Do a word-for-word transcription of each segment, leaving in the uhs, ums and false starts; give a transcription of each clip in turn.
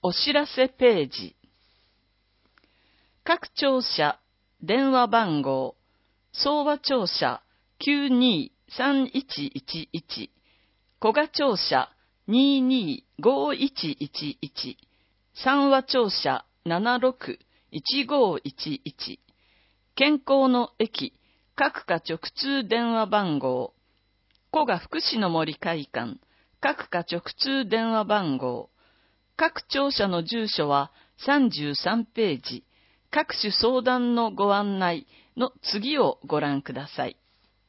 お知らせページ。各庁舎、電話番号、総和庁舎 きゅうにーさんいちいちいち、古賀庁舎 にーにーごいちいちいち、三和庁舎 ななろくいちごいちいち、健康の駅、各課直通電話番号、古賀福祉の森会館、各課直通電話番号、各庁舎の住所はさんじゅうさんページ、各種相談のご案内の次をご覧ください。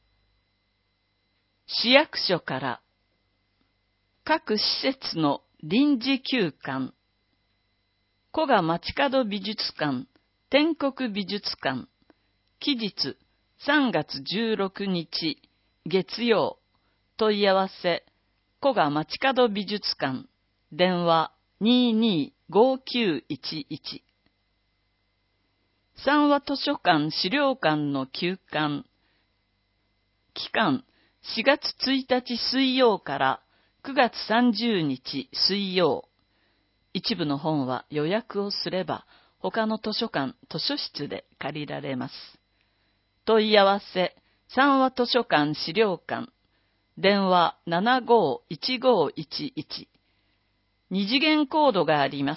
市役所から各施設の臨時休館、古賀街角美術館、天国美術館、期日さんがつじゅうろくにち月曜、問い合わせ古賀街角美術館、電話にーにーごきゅういちいち、三和図書館資料館の休館、期間しがつついたち水曜からくがつさんじゅうにち水曜。一部の本は予約をすれば他の図書館、図書室で借りられます。問い合わせ三和図書館資料館、電話ななごいちごいちいち。二次元コードがあります。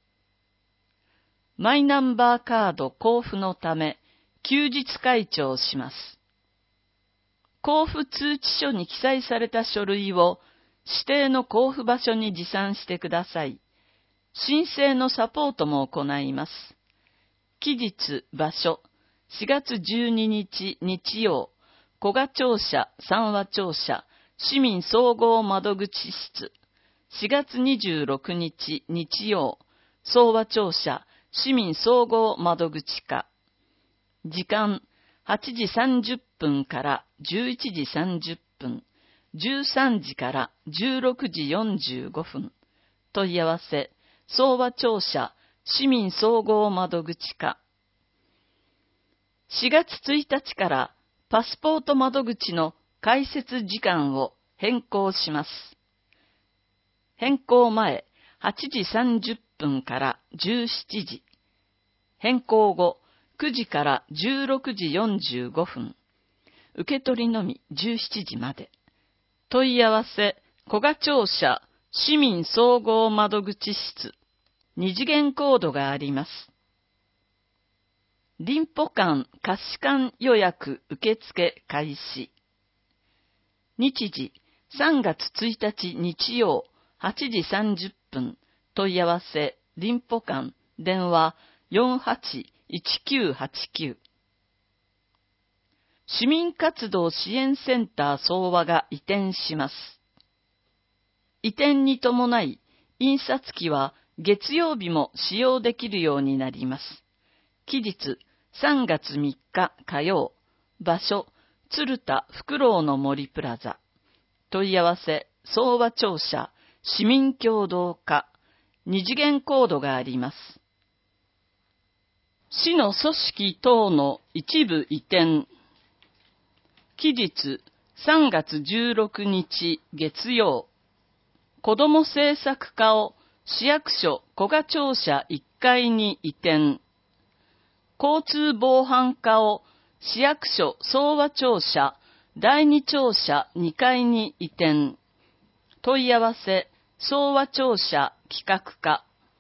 マイナンバーカード交付のため休日開帳します。交付通知書に記載された書類を指定の交付場所に持参してください。申請のサポートも行います。期日、場所、しがつじゅうににち日曜、古賀庁舎、三和庁舎、市民総合窓口室。しがつにじゅうろくにち日曜、総和庁舎、市民総合窓口課。時間、はちじさんじゅっぷんからじゅういちじさんじゅっぷん、じゅうさんじからじゅうろくじよんじゅうごふん。問い合わせ、総和庁舎、市民総合窓口課。しがつついたちからパスポート窓口の開設時間を変更します。変更前、はちじさんじゅっぷんからじゅうしちじ。変更後、くじからじゅうろくじよんじゅうごふん。受け取りのみじゅうしちじまで。問い合わせ、古賀庁舎、市民総合窓口室。二次元コードがあります。臨補館貸し館予約受付開始。日時、さんがつついたち日曜、はちじさんじゅっぷん。問い合わせ、臨補館、電話よんはちいちきゅうはちきゅう。市民活動支援センター総和が移転します。移転に伴い、印刷機は月曜日も使用できるようになります。期日、さんがつみっか火曜。場所、鶴田フクロウの森プラザ。問い合わせ、総和庁舎、市民協働課。二次元コードがあります。市の組織等の一部移転。期日、さんがつじゅうろくにち月曜。子ども政策課を市役所古賀庁舎いっかいに移転。交通防犯課を市役所総和庁舎だいに庁舎にかいに移転。問い合わせ、総和庁舎企画課。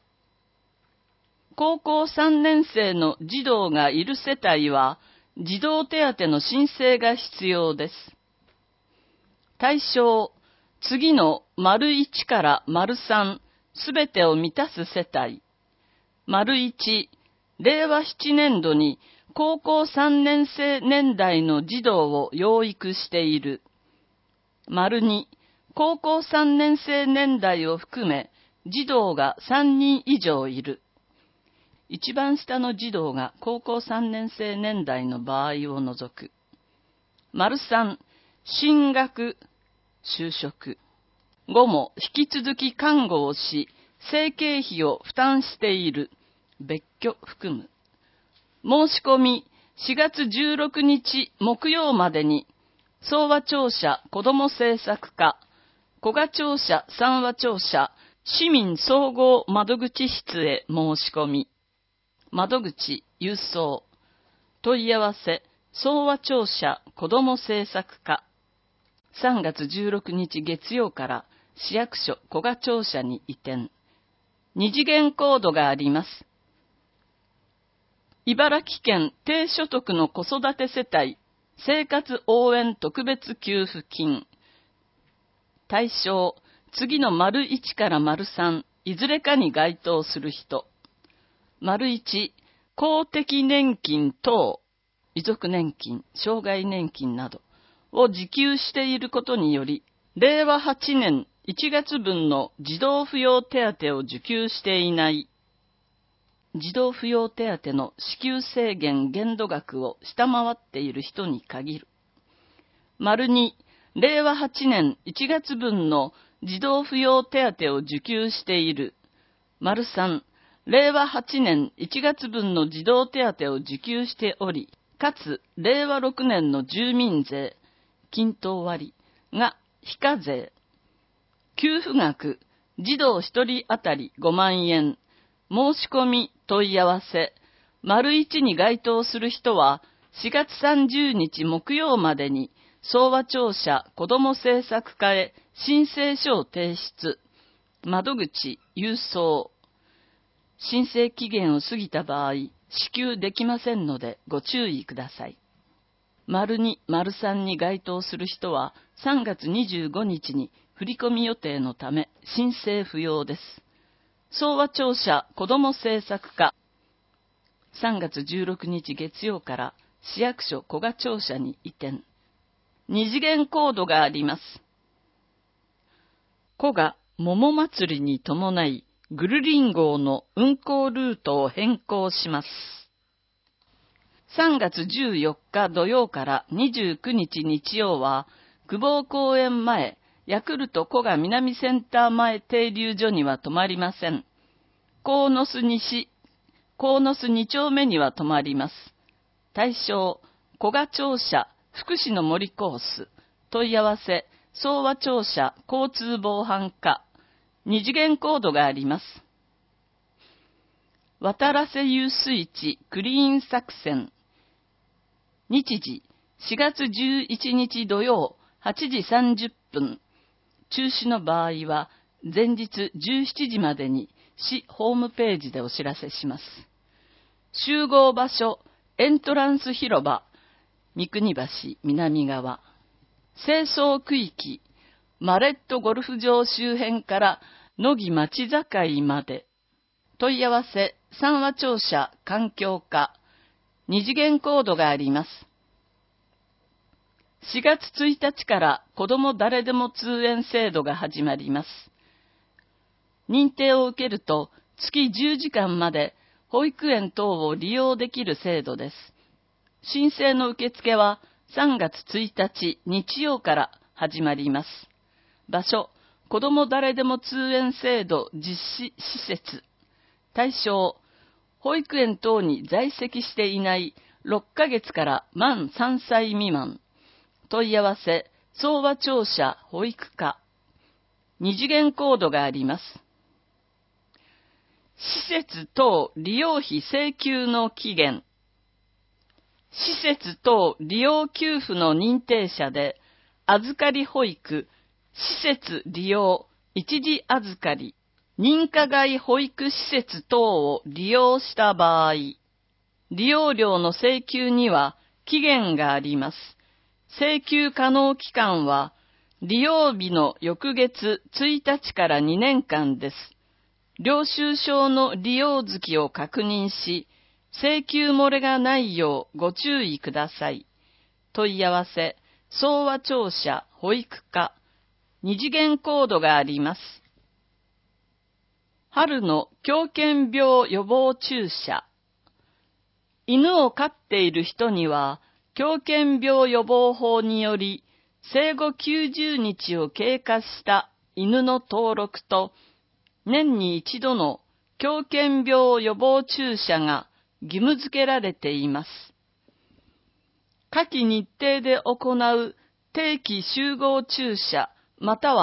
高校さんねんせいの児童がいる世帯は、児童手当の申請が必要です。対象、次の丸いちから丸さんすべてを満たす世帯。丸いち、れいわなねんどに高校さんねんせい年代の児童を養育している。丸に、高校さんねんせい年代を含め児童がさんにん以上いる。一番下の児童が高校さんねんせい年代の場合を除く。丸さん、進学、就職後も引き続き看護をし、生計費を負担している。別居含む。申し込みしがつじゅうろくにち木曜までに、総和庁舎子ども政策課、古賀庁舎三和庁舎市民総合窓口室へ申し込み、窓口郵送、問い合わせ、総和庁舎子ども政策課、さんがつじゅうろくにち月曜から市役所古賀庁舎に移転。二次元コードがあります。茨城県低所得の子育て世帯生活応援特別給付金。対象、次の丸いちから丸さん、いずれかに該当する人。丸いち、公的年金等、遺族年金、障害年金などを受給していることにより、れいわはちねんいちがつぶんの児童扶養手当を受給していない。児童扶養手当の支給制限限度額を下回っている人に限る。丸に、れいわはちねんいちがつぶんの児童扶養手当を受給している。丸さん、れいわはちねんいちがつぶんの児童手当を受給しており、かつれいわろくねんの住民税、均等割が非課税。給付額、児童ひとりあたりごまんえん。申し込み問い合わせ、丸いちに該当する人はしがつさんじゅうにち木曜までに総和庁舎子ども政策課へ申請書を提出。窓口郵送。申請期限を過ぎた場合、支給できませんのでご注意ください。丸に、丸さんに該当する人はさんがつにじゅうごにちに振込予定のため申請不要です。総和庁舎子ども政策課、さんがつじゅうろくにち月曜から市役所古賀庁舎に移転。二次元コードがあります。古賀桃祭りに伴い、ぐるりん号の運行ルートを変更します。さんがつじゅうよっか土曜からにじゅうくにち日曜は、久保公園前、ヤクルト古賀南センター前停留所には止まりません。鴻巣西、鴻巣にちょうめには止まります。対象、古賀庁舎、福祉の森コース。問い合わせ、総和庁舎、交通防犯課。二次元コードがあります。渡良瀬遊水地クリーン作戦。日時、しがつじゅういちにち土曜、はちじさんじゅっぷん。中止の場合は、前日じゅうしちじまでに市ホームページでお知らせします。集合場所、エントランス広場、三国橋南側。清掃区域、マレットゴルフ場周辺から野木町境まで。問い合わせ、三和庁舎環境課。二次元コードがあります。しがつついたちから子ども誰でも通園制度が始まります。認定を受けると月じゅうじかんまで保育園等を利用できる制度です。申請の受付はさんがつついたち日曜から始まります。場所、子ども誰でも通園制度実施施設。対象、保育園等に在籍していないろっかげつから満さんさい未満。問い合わせ、総和庁舎保育課。二次元コードがあります。施設等利用費請求の期限。施設等利用給付の認定者で、預かり保育、施設利用、一時預かり、認可外保育施設等を利用した場合、利用料の請求には期限があります。請求可能期間は、利用日の翌月ついたちからにねんかんです。領収書の利用月を確認し、請求漏れがないようご注意ください。問い合わせ、総和庁舎保育課。二次元コードがあります。春の狂犬病予防注射。犬を飼っている人には、狂犬病予防法により、生後きゅうじゅうにちを経過した犬の登録と、年に一度の狂犬病予防注射が義務付けられています。下記日程で行う定期集合注射または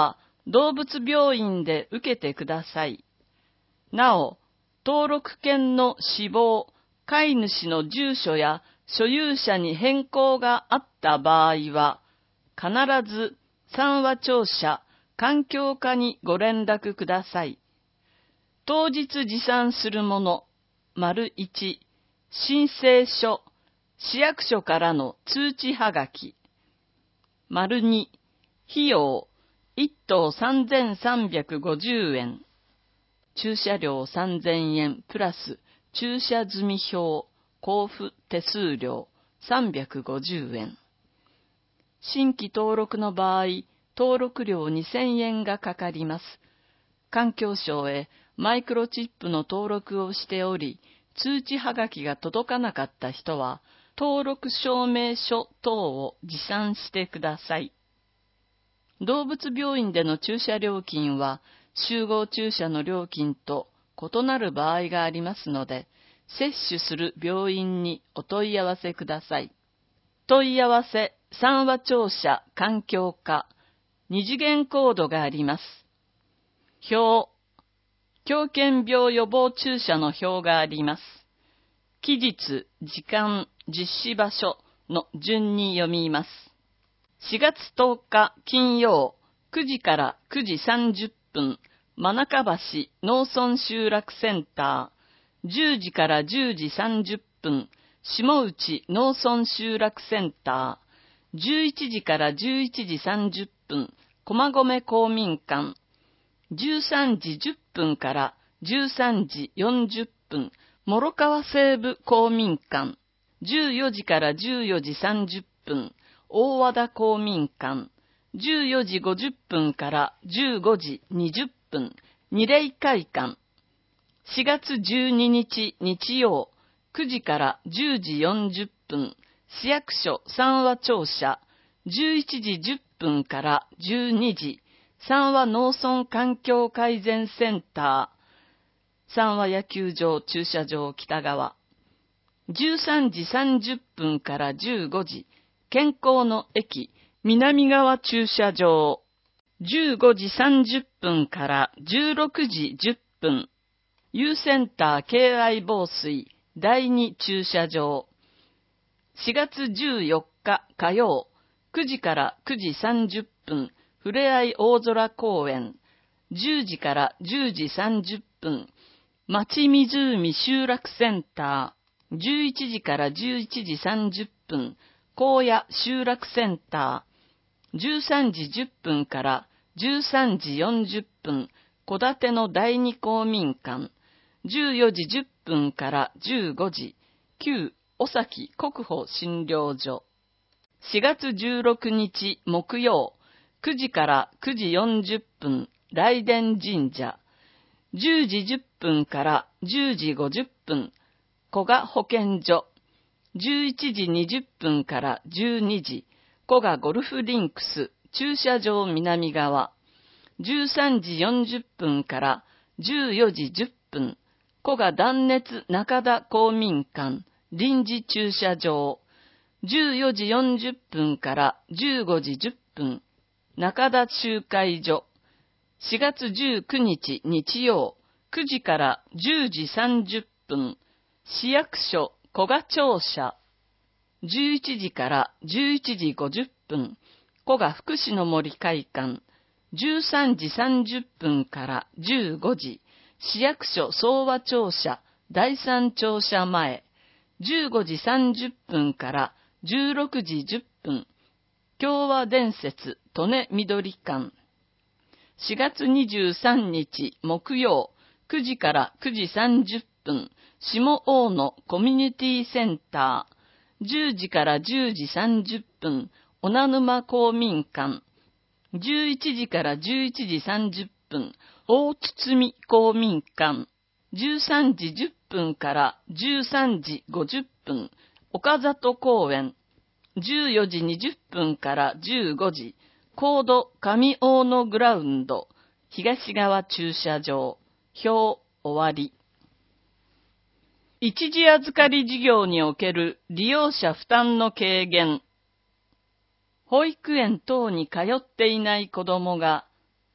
動物病院で受けてください。なお、登録犬の死亡、飼い主の住所や所有者に変更があった場合は、必ず三話庁舎環境課にご連絡ください。当日持参するもの、丸いち、申請書、市役所からの通知はがき。丸に、費用、いっ頭さんぜんさんびゃくごじゅうえん。駐車料さんぜんえんプラス駐車済票、交付手数料さんびゃくごじゅうえん。新規登録の場合、登録料にせんえんがかかります。環境省へマイクロチップの登録をしており、通知はがきが届かなかった人は、登録証明書等を持参してください。動物病院での駐車料金は、集合駐車の料金と異なる場合がありますので、接種する病院にお問い合わせください。問い合わせ三話庁舎環境課、二次元コードがあります。表、狂犬病予防注射の表があります。期日、時間、実施場所の順に読みます。しがつとおか金曜、くじからくじさんじゅっぷん、真中橋農村集落センター、じゅうじからじゅうじさんじゅっぷん、下内農村集落センター、じゅういちじからじゅういちじさんじゅっぷん、駒込公民館、じゅうさんじじゅっぷんからじゅうさんじよんじゅっぷん、諸川西部公民館、じゅうよじからじゅうよじさんじゅっぷん、大和田公民館、じゅうよじごじゅっぷんからじゅうごじにじゅっぷん、二霊会館、しがつじゅうににち日曜、くじからじゅうじよんじゅっぷん、市役所三話庁舎、じゅういちじじゅっぷんからじゅうにじ、三話農村環境改善センター、三話野球場駐車場北側、じゅうさんじさんじゅっぷんからじゅうごじ、健康の駅南側駐車場、じゅうごじさんじゅっぷんからじゅうろくじじゅっぷん、Uセンター敬愛防水だいに駐車場、しがつじゅうよっか火曜、くじからくじさんじゅっぷん、ふれあい大空公園、じゅうじからじゅうじさんじゅっぷん、町湖集落センター、じゅういちじからじゅういちじさんじゅっぷん、荒野集落センター、じゅうさんじじゅっぷんからじゅうさんじよんじゅっぷん、戸建てのだいに公民館、じゅうよじじゅっぷんからじゅうごじ、旧尾崎国保診療所。しがつじゅうろくにち木曜、くじからくじよんじゅっぷん、雷電神社。じゅうじじゅっぷんからじゅうじごじゅっぷん、古賀保健所。じゅういちじにじゅっぷんからじゅうにじ、古賀ゴルフリンクス駐車場南側。じゅうさんじよんじゅっぷんからじゅうよじじゅっぷん、古賀断熱中田公民館臨時駐車場。じゅうよじよんじゅっぷんからじゅうごじじゅっぷん、中田集会所。しがつじゅうくにち日曜、くじからじゅうじさんじゅっぷん、市役所古賀庁舎。じゅういちじからじゅういちじごじゅっぷん、古賀福祉の森会館。じゅうさんじさんじゅっぷんからじゅうごじ、市役所総和庁舎だいさん庁舎前。じゅうごじさんじゅっぷんからじゅうろくじじゅっぷん、共和伝説利根緑館。しがつにじゅうさんにち木曜、くじからくじさんじゅっぷん、下大野コミュニティセンター。じゅうじからじゅうじさんじゅっぷん、小名沼公民館。じゅういちじからじゅういちじさんじゅっぷん、大堤公民館。じゅうさんじじゅっぷんからじゅうさんじごじゅっぷん、岡里公園。じゅうよじにじゅっぷんからじゅうごじ、高度上大野グラウンド、東側駐車場。表終わり。一時預かり事業における利用者負担の軽減。保育園等に通っていない子どもが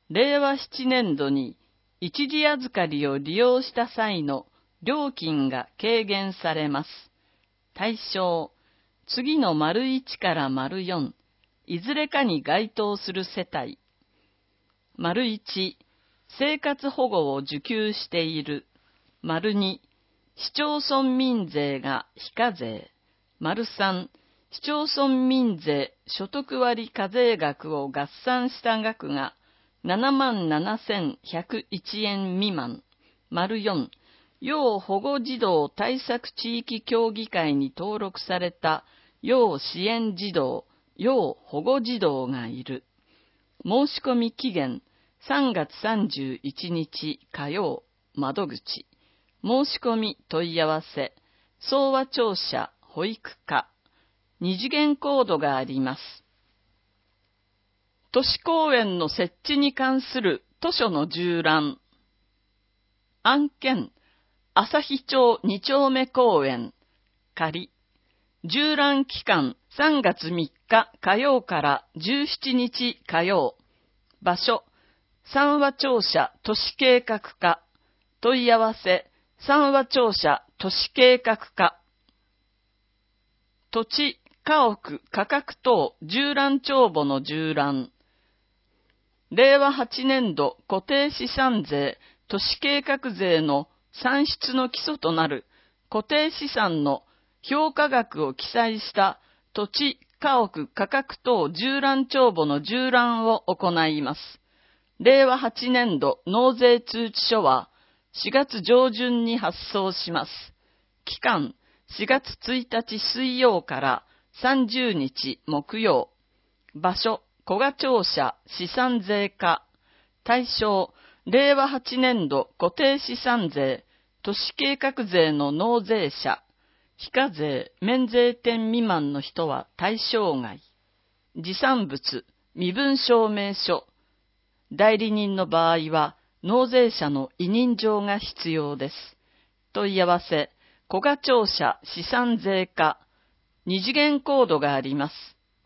れいわななねんどに一時預かりを利用した際の料金が軽減されます。対象、次の丸いちから丸よん、いずれかに該当する世帯。丸いち、生活保護を受給している。丸に、市町村民税が非課税。丸さん、市町村民税所得割課税額を合算した額がななまんななせんひゃくいちえん未満。丸よん、要保護児童対策地域協議会に登録された要支援児童、要保護児童がいる。申し込み期限さんがつさんじゅういちにち火曜、窓口。申し込み問い合わせ、総和庁舎保育課。二次元コードがあります。都市公園の設置に関する図書の縦覧。案件、旭町に丁目公園。仮。縦覧期間さんがつみっか火曜からじゅうしちにち火曜。場所、三和庁舎都市計画課。問い合わせ、三和庁舎都市計画課。土地、家屋、価格等縦覧帳簿の縦覧。れいわはちねんど固定資産税、都市計画税の算出の基礎となる固定資産の評価額を記載した土地、家屋、価格等縦覧帳簿の縦覧を行います。れいわはちねんど納税通知書はしがつ上旬に発送します。期間、しがつついたち水曜からさんじゅうにち木曜。場所、古賀庁舎資産税課。対象、れいわはちねんど固定資産税、都市計画税の納税者。非課税、免税店未満の人は対象外。持産物、身分証明書。代理人の場合は、納税者の委任状が必要です。問い合わせ、古賀庁舎資産税課。二次元コードがあります。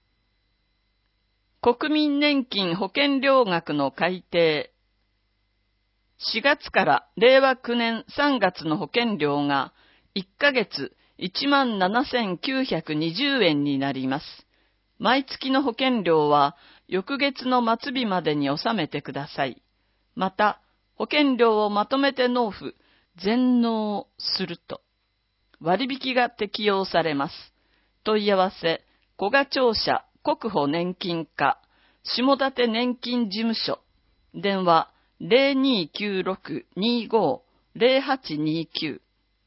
国民年金保険料額の改定。しがつかられいわきゅうねんさんがつの保険料がいっかげついちまんななせんきゅうひゃくにじゅうえんになります。毎月の保険料は翌月の末日までに納めてください。また、保険料をまとめて納付、全納すると、割引が適用されます。問い合わせ、古賀庁舎国保年金課、下館年金事務所、電話 ゼロにーきゅうろくにーごーゼロはちにーきゅう。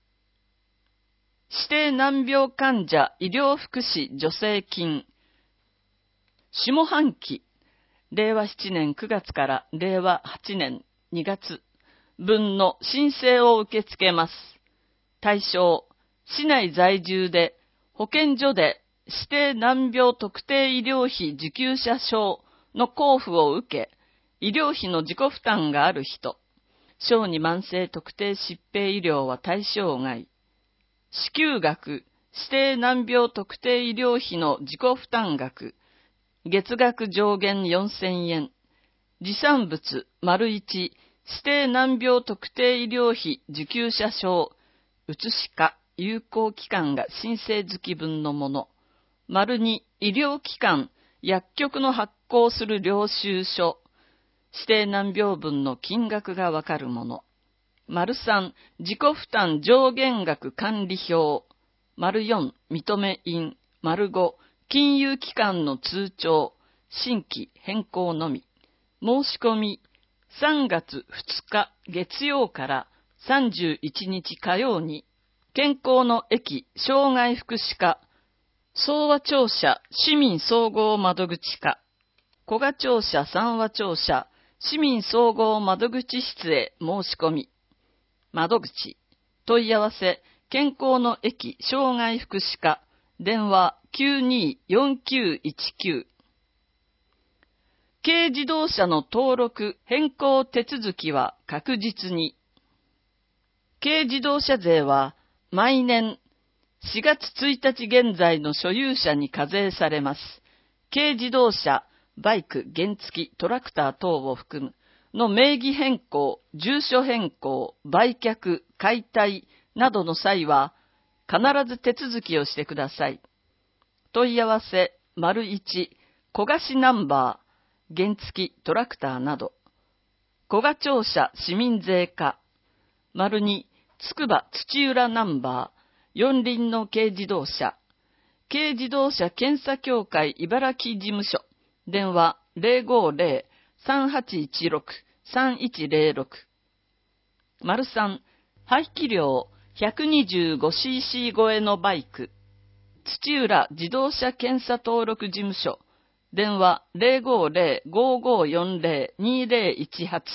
指定難病患者医療福祉助成金。下半期、れいわななねんくがつかられいわはちねんにがつ分の申請を受け付けます。対象、市内在住で保健所で指定難病特定医療費受給者証の交付を受け、医療費の自己負担がある人、小児慢性特定疾病医療は対象外。支給額、指定難病特定医療費の自己負担額、月額上限よんせんえん。持産物、丸いち、指定難病特定医療費受給者証、写しか、有効期間が申請月分のもの。丸に、医療機関、薬局の発行する領収書。指定難病分の金額がわかるもの。丸さん、自己負担上限額管理表。丸よん、認め印。丸ご、金融機関の通帳。新規変更のみ。申し込み、さんがつふつか月曜からさんじゅういちにち火曜に、健康の駅障害福祉課、総和庁舎市民総合窓口課、古賀庁舎三和庁舎市民総合窓口室へ申し込み。窓口、問い合わせ、健康の駅障害福祉課、電話 きゅうにーよんきゅういちきゅう。軽自動車の登録変更手続きは確実に。軽自動車税は毎年しがつついたち現在の所有者に課税されます。軽自動車、バイク、原付、トラクター等を含むの名義変更、住所変更、売却、解体などの際は、必ず手続きをしてください。問い合わせ、丸いち、小貸ナンバー、原付トラクターなど。小賀庁舎市民税課、丸に、つくば土浦ナンバー、四輪の軽自動車、軽自動車検査協会茨城事務所、電話 ゼロごゼロ さんはちいちろく さんいちゼロろく。丸さん、排気量 ひゃくにじゅうごシーシー 超えのバイク、土浦自動車検査登録事務所、電話 ゼロごゼロ ごごよんゼロ にゼロいちはち。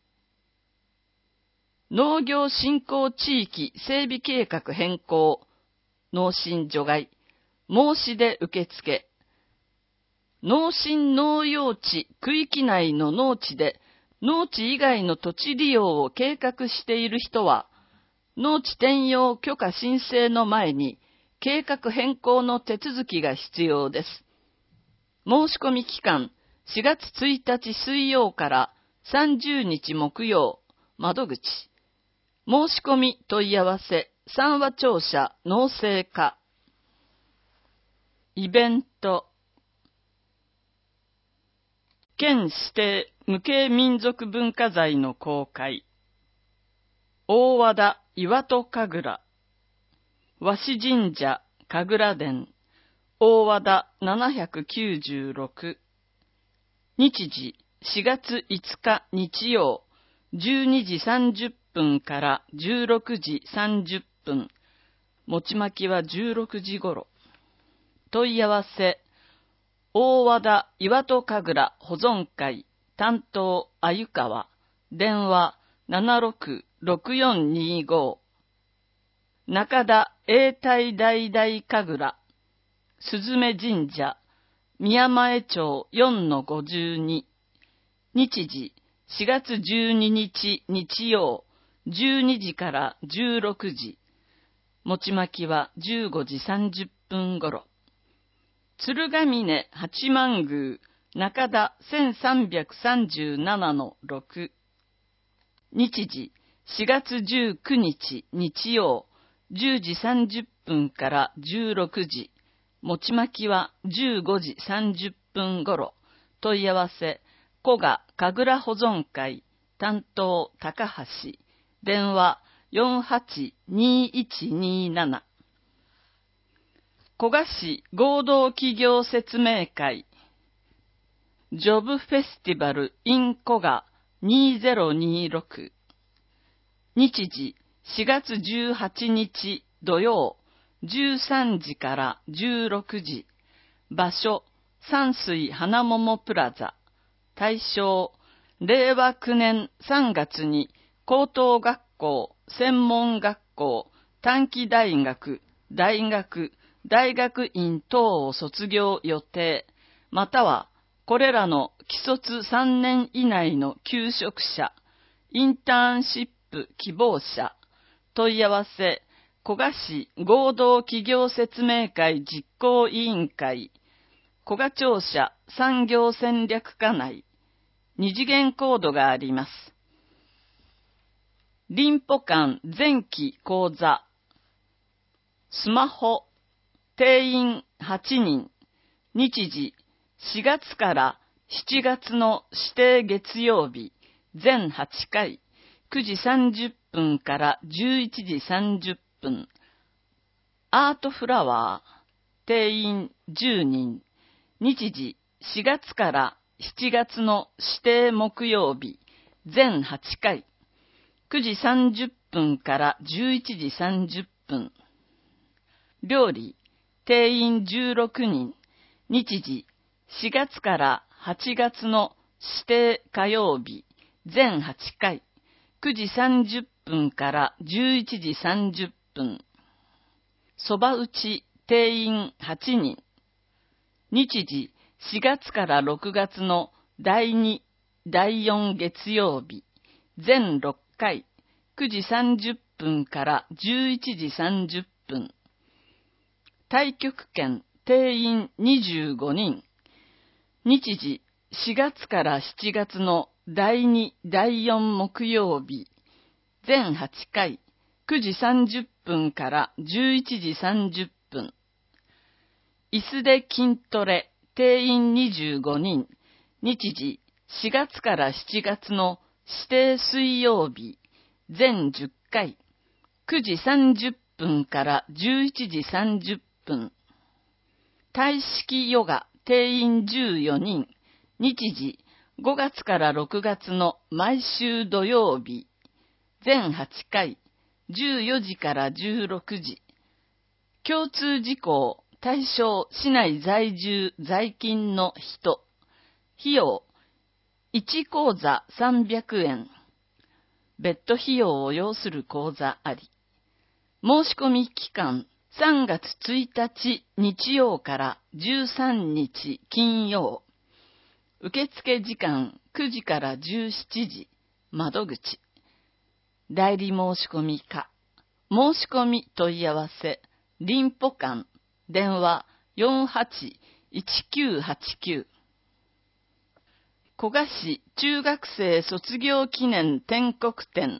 農業振興地域整備計画変更、農心除外、申し出受付。農心農用地区域内の農地で農地以外の土地利用を計画している人は、農地転用許可申請の前に計画変更の手続きが必要です。申し込み期間しがつついたち水曜からさんじゅうにち木曜、窓口。申し込み問い合わせ、三和庁舎農政課。イベント。県指定無形民族文化財の公開。大和田岩戸神楽。和紙神社神楽殿。大和田ななひゃくきゅうじゅうろく。日時しがついつか日曜、じゅうにじさんじゅっぷんからじゅうろくじさんじゅっぷん。餅巻きはじゅうろくじ頃。問い合わせ、大和田岩戸神楽保存会担当鮎川、電話 ななろくろくよんにご。中田永代代々神楽、すずめ神社、宮前町 よんのごじゅうに。日時しがつじゅうににち日曜、じゅうにじからじゅうろくじ。餅巻きはじゅうごじさんじゅっぷん頃。鶴ヶ峰八幡宮中田せんさんびゃくさんじゅうななのろく。日時しがつじゅうくにち日曜、じゅうじさんじゅっぷんからじゅうろくじ。餅巻きはじゅうごじさんじゅっぷん頃。問い合わせ、古賀神楽保存会担当高橋、電話 よんはちにいちになな。古賀市合同企業説明会、ジョブフェスティバル in 古賀にせんにじゅうろく。日時しがつじゅうはちにち土曜、じゅうさんじからじゅうろくじ。場所、山水花桃プラザ。対象、れいわきゅうねんさんがつに高等学校、専門学校、短期大学、大学、大学院等を卒業予定、またはこれらの既卒さんねん以内の求職者、インターンシップ希望者。問い合わせ、古賀市合同企業説明会実行委員会、古賀庁舎産業戦略課内。二次元コードがあります。林保館前期講座。スマホ。定員はちにん。日時しがつからしちがつの指定月曜日、全はちかい、くじさんじゅっぷんからじゅういちじさんじゅっぷん。アートフラワー。定員じゅうにん。日時しがつからしちがつの指定木曜日、全はちかい、くじさんじゅっぷんからじゅういちじさんじゅっぷん。料理。定員じゅうろくにん。日時しがつからはちがつの指定火曜日、全はちかい、くじさんじゅっぷんからじゅういちじさんじゅっぷん。そば打ち。定員はちにん。日時しがつからろくがつのだいに、だいよん月曜日、全ろっかい、くじさんじゅっぷんからじゅういちじさんじゅっぷん。太極拳。定員にじゅうごにん。日時しがつからしちがつのだいに、だいよん木曜日、全はちかい、くじさんじゅっぷんからじゅういちじさんじゅっぷん。椅子で筋トレ、定員にじゅうごにん、日時しがつからしちがつの指定水曜日、全じゅっかい、くじさんじゅっぷんからじゅういちじさんじゅっぷん。体式ヨガ、定員じゅうよにん、日時ごがつからろくがつの毎週土曜日、全はちかい、じゅうよじからじゅうろくじ。共通事項、対象、市内在住、在勤の人。費用、いちこうざさんびゃくえん。別途費用を要する講座あり。申し込み期間、さんがつついたち日曜からじゅうさんにち金曜。受付時間くじからじゅうしちじ。窓口。代理申し込みか。申し込み問い合わせ。林保館。電話よんはちいちきゅうはちきゅう。古賀市中学生卒業記念天国展。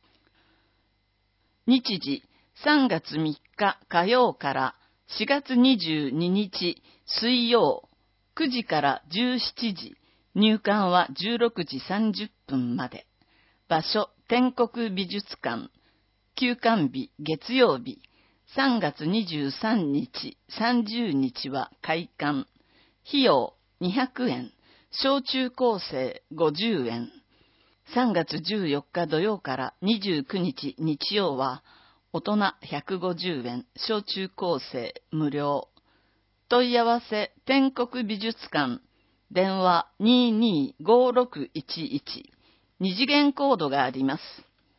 日時さんがつみっか火曜からしがつにじゅうににち水曜くじからじゅうしちじ。入館はじゅうろくじさんじゅっぷんまで。場所天国美術館。休館日月曜日。さんがつにじゅうさんにち、さんじゅうにちは開館。費用にひゃくえん。小中高生ごじゅうえん。さんがつじゅうよっか土曜からにじゅうくにち日曜は大人ひゃくごじゅうえん、小中高生無料。問い合わせ天国美術館。電話にーにーごーろくいちいち。二次元コードがあります。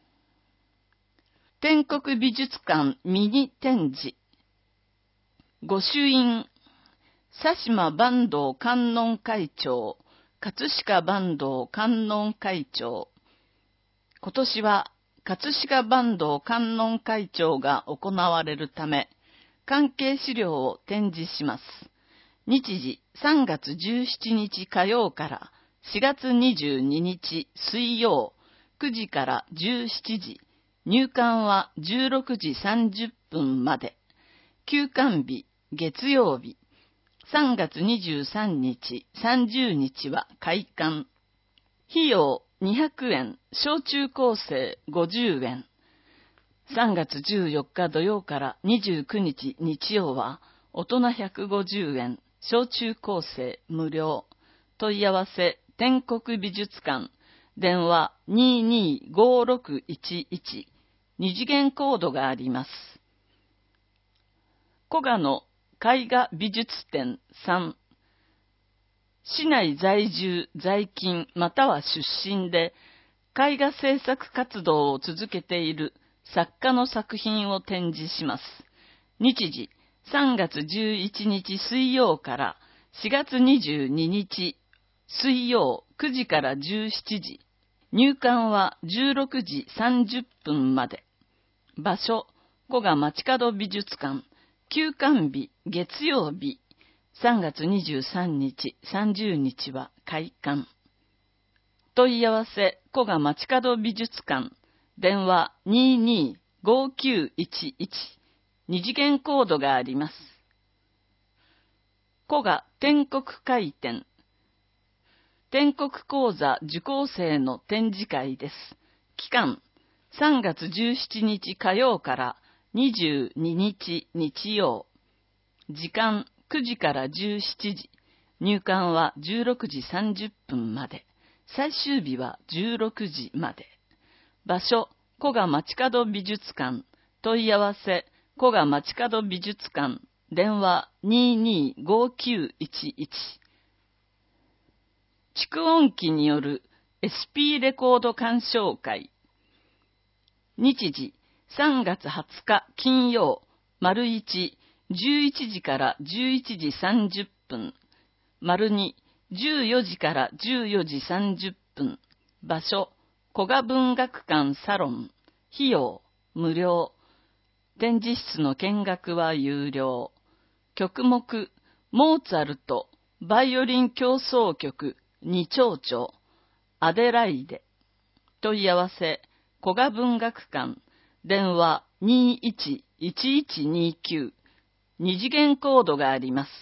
天国美術館ミニ展示。御朱印、佐島坂東観音会長、葛飾坂東観音会長。今年は葛飾坂東観音会長が行われるため、関係資料を展示します。日時さんがつじゅうしちにち火曜からしがつにじゅうににち水曜くじからじゅうしちじ。入館はじゅうろくじさんじゅっぷんまで。休館日月曜日。さんがつにじゅうさんにち、さんじゅうにちは開館。費用にひゃくえん、小中高生ごじゅうえん。さんがつじゅうよっか土曜からにじゅうくにち日曜は大人ひゃくごじゅうえん、小中高生無料。問い合わせ天国美術館。電話にーにーごーろくいちいち。二次元コードがあります。古賀の絵画美術展さん。市内在住、在勤または出身で絵画制作活動を続けている作家の作品を展示します。日時さんがつじゅういちにち水曜からしがつにじゅうににち水曜くじからじゅうしちじ。入館はじゅうろくじさんじゅっぷんまで。場所古賀街角美術館。休館日月曜日。さんがつにじゅうさんにち、さんじゅうにちは開館。問い合わせ古賀街角美術館。電話にーにーごーきゅういちいち。二次元コードがあります。古賀天国会展。天国講座受講生の展示会です。期間さんがつじゅうしちにち火曜からにじゅうににち日曜。時間くじからじゅうしちじ。入館はじゅうろくじさんじゅっぷんまで。最終日はじゅうろくじまで。場所古賀街角美術館。問い合わせ古賀街角美術館。電話にーにーごーきゅういちいち。蓄音機による エスピー レコード鑑賞会。日時さんがつはつか金曜丸いち、じゅういちじからじゅういちじさんじゅっぷん。丸に、じゅうよじからじゅうよじさんじゅっぷん。場所古賀文学館サロン。費用無料。展示室の見学は有料。曲目モーツァルトバイオリン協奏曲二丁々。 アデライデ。問い合わせ、古賀文学館、電話 にーいちいちいちにきゅう、二次元コードがあります。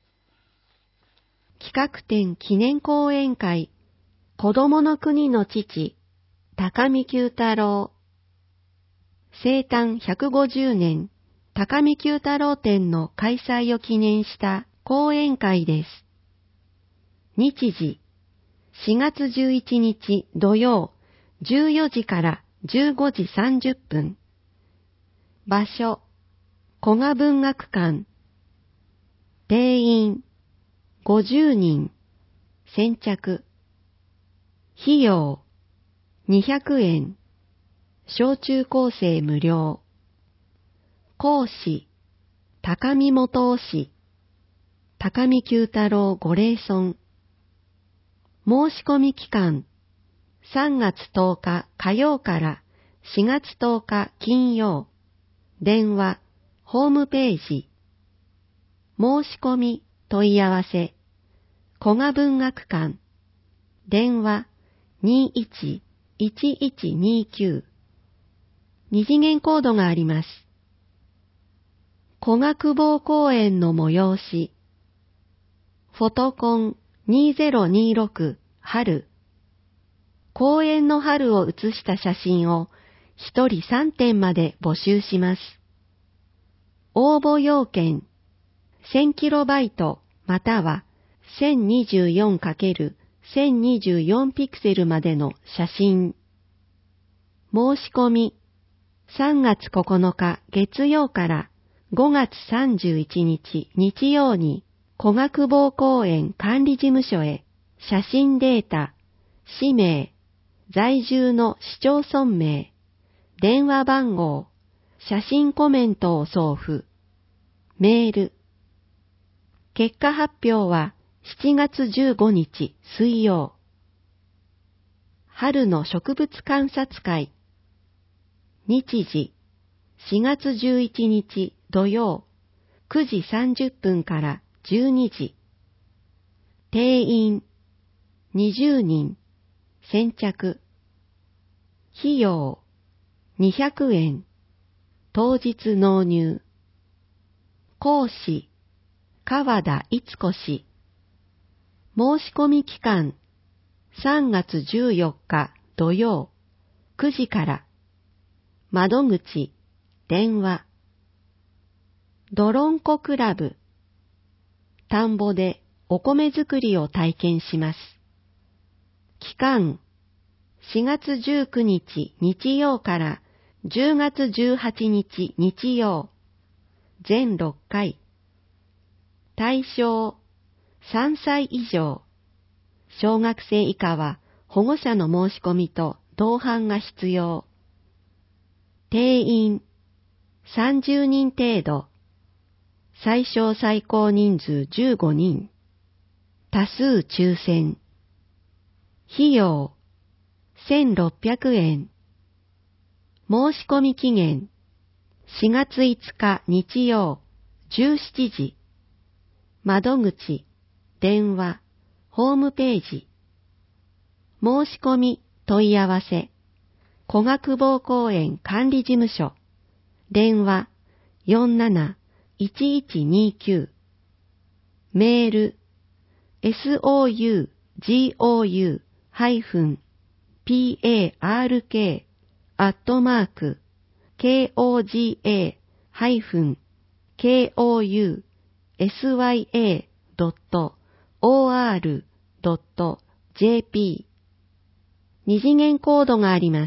企画展記念講演会、子供の国の父、高見九太郎。生誕ひゃくごじゅうねん、高見九太郎展の開催を記念した講演会です。日時、しがつじゅういちにち土曜、じゅうよじからじゅうごじさんじゅっぷん。場所、古賀文学館。定員、ごじゅうにん。先着。費用、にひゃくえん。小中高生無料。講師、高見元夫氏。高見九太郎ご霊尊。申し込み期間、さんがつとおか火曜からしがつとおか金曜。電話、ホームページ。申し込み、問い合わせ。古賀文学館。電話、にーいちいちいちにきゅう。二次元コードがあります。古賀久保公園の催し。フォトコンにせんにじゅうろく春。公園の春を写した写真を一人さんてんまで募集します。応募要件、せんキロバイトまたは せんにじゅうよんかけるせんにじゅうよん ピクセルまでの写真。申し込み、さんがつここのか月曜からごがつさんじゅういちにち日曜に古賀久保公園管理事務所へ写真データ、氏名、在住の市町村名、電話番号、写真コメントを送付。メール。結果発表はしちがつじゅうごにち水曜。春の植物観察会。日時、しがつじゅういちにち土曜、くじさんじゅっぷんからじゅうにじ。定員、にじゅうにん。先着。費用、にひゃくえん。当日納入。講師、川田逸子氏。申し込み期間、さんがつじゅうよっか土曜、くじから。窓口、電話。どろんこクラブ。田んぼでお米作りを体験します。期間、しがつじゅうくにち日曜からじゅうがつじゅうはちにち日曜。全ろっかい。対象、さんさい以上。小学生以下は保護者の申し込みと同伴が必要。定員、さんじゅうにん程度。最小最高人数じゅうごにん。多数抽選。費用、せんろっぴゃくえん。申し込み期限、しがついつか日曜、じゅうしちじ。窓口、電話、ホームページ。申し込み、問い合わせ。古賀久保公園管理事務所。電話、よんなないちいちにきゅう。メール、エスオーユージーオーユー ハイフン ピーエーアールケー アットマーク ケーオージーエー ハイフン ケーオーユーエスワイエー ドット オーアール ドット ジェーピー。二次元コードがあります。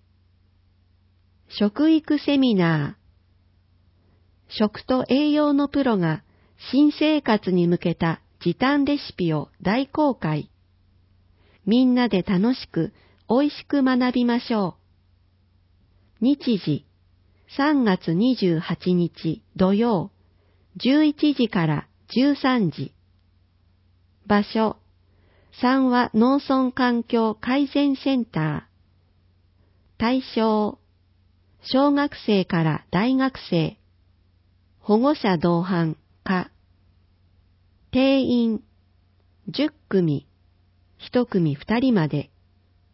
食育セミナー。食と栄養のプロが新生活に向けた時短レシピを大公開。みんなで楽しく美味しく学びましょう。日時、さんがつにじゅうはちにち土曜、じゅういちじからじゅうさんじ。場所、三和農村環境改善センター。対象、小学生から大学生。保護者同伴か。定員、じゅっくみ。ひとくみふたりまで。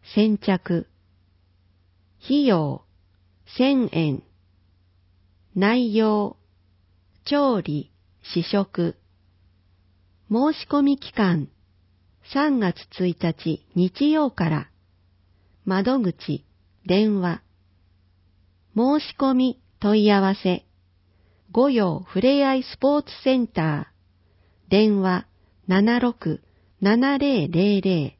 先着。費用、せんえん。内容、調理、試食。申し込み期間、さんがつついたち日曜から。窓口、電話。申し込み、問い合わせ。御用ふれあいスポーツセンター。電話 ななろく ななぜろぜろぜろ。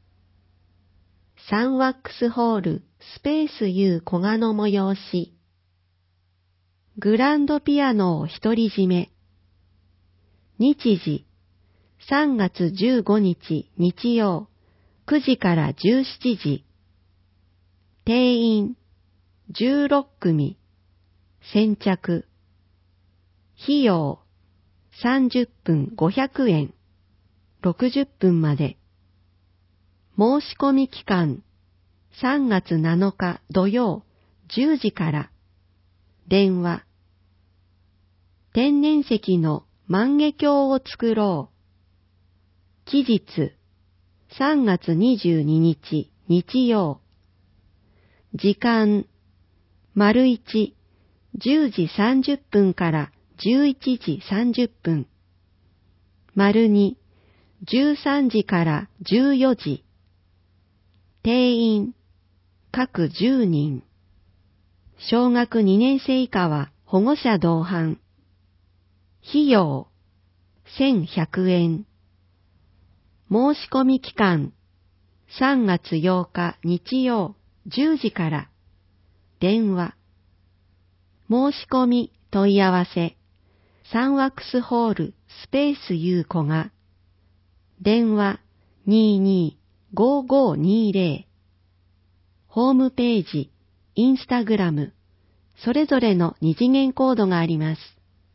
サンワックスホールスペース U 小賀の催し。グランドピアノを独り占め。日時、さんがつじゅうごにち日曜、くじからじゅうしちじ。定員、じゅうろっくみ。先着。費用、さんじゅっぷんごひゃくえん。ろくじゅっぷんまで。申し込み期間、さんがつなのか土曜、じゅうじから。電話。天然石の万華鏡を作ろう。期日、さんがつにじゅうににち日曜。時間、丸一、じゅうじさんじゅっぷんからじゅういちじさんじゅっぷん。丸二、じゅうさんじからじゅうよじ。定員、各じゅうにん。小学にねんせい以下は保護者同伴。費用、せんひゃくえん。申し込み期間、さんがつようか日曜、じゅうじから。電話。申し込み、問い合わせ。サンワックスホールスペース U 小賀。電話 にーにーごーごーにーぜろ。ホームページ、インスタグラム、それぞれの二次元コードがあります。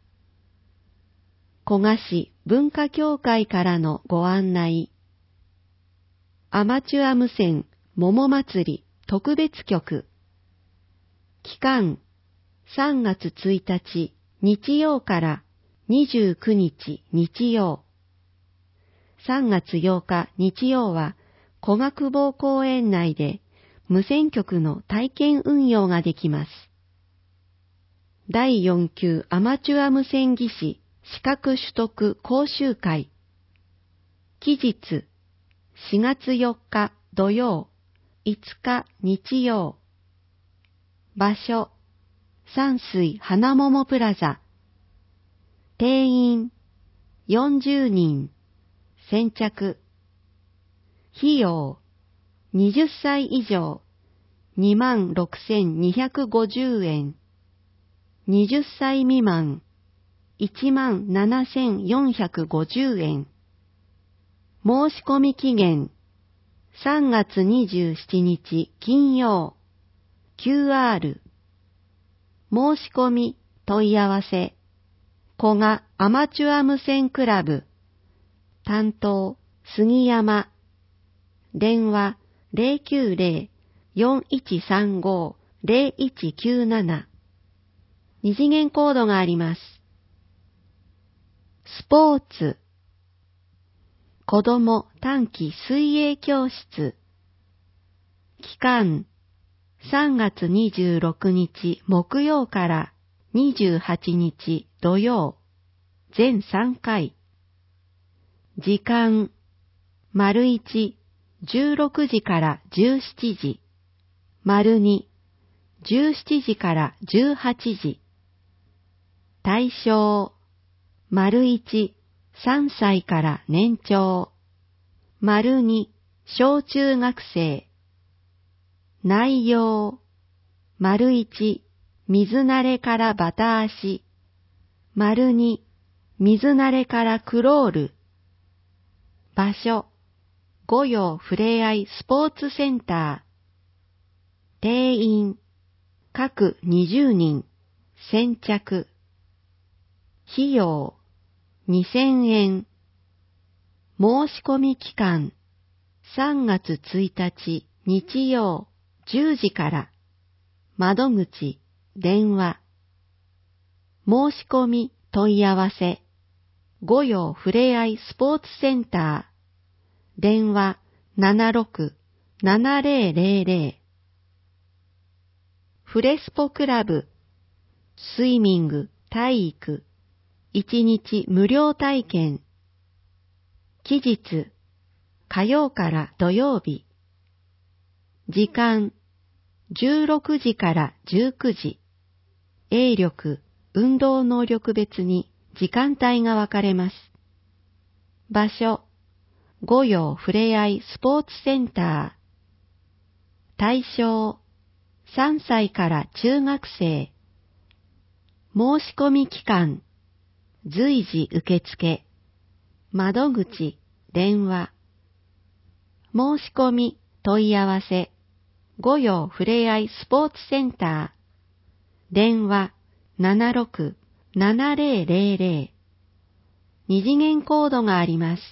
古賀市文化協会からのご案内。アマチュア無線桃祭り特別曲。期間、さんがつついたち日曜からにじゅうくにち日曜。さんがつようか日曜は古賀久保公園内で無線局の体験運用ができます。だいよんきゅうアマチュア無線技師資格取得講習会。期日、しがつよっか土曜、いつか日曜。場所、山水花桃プラザ。定員、よんじゅうにん。先着。費用、はたち以上、にまんろくせんにひゃくごじゅうえん。はたち未満、いちまんななせんよんひゃくごじゅうえん。申し込み期限、さんがつにじゅうしちにち金曜。キューアール。申し込み、問い合わせ。古賀アマチュア無線クラブ。担当、杉山。電話、ゼロきゅうゼロ よんいちさんご ゼロいちきゅうなな。二次元コードがあります。スポーツ。子供短期水泳教室。期間、さんがつにじゅうろくにち木曜からにじゅうはちにち土曜。全さんかい。時間、丸一、じゅうろくじからじゅうしちじ。丸二、じゅうしちじからじゅうはちじ。対象、丸一、さんさいから年長。丸二、小中学生。内容、丸一、水慣れからバタ足。丸二、水慣れからクロール。場所、御用ふれあいスポーツセンター。定員、各にじゅうにん。先着。費用、にせんえん。申し込み期間、さんがつついたち日曜じゅうじから。窓口、電話。申し込み、問い合わせ。御用ふれあいスポーツセンター。電話 ななろくななぜろぜろぜろ。フレスポクラブ、スイミング、体育、いちにち無料体験。期日、火曜から土曜日。時間、じゅうろくじからじゅうくじ。泳力、運動能力別に時間帯が分かれます。場所、御用ふれあいスポーツセンター。対象、さんさいから中学生。申し込み期間、随時受付。窓口、電話。申し込み、問い合わせ。御用ふれあいスポーツセンター。電話、ななろく ななぜろぜろぜろ。二次元コードがあります。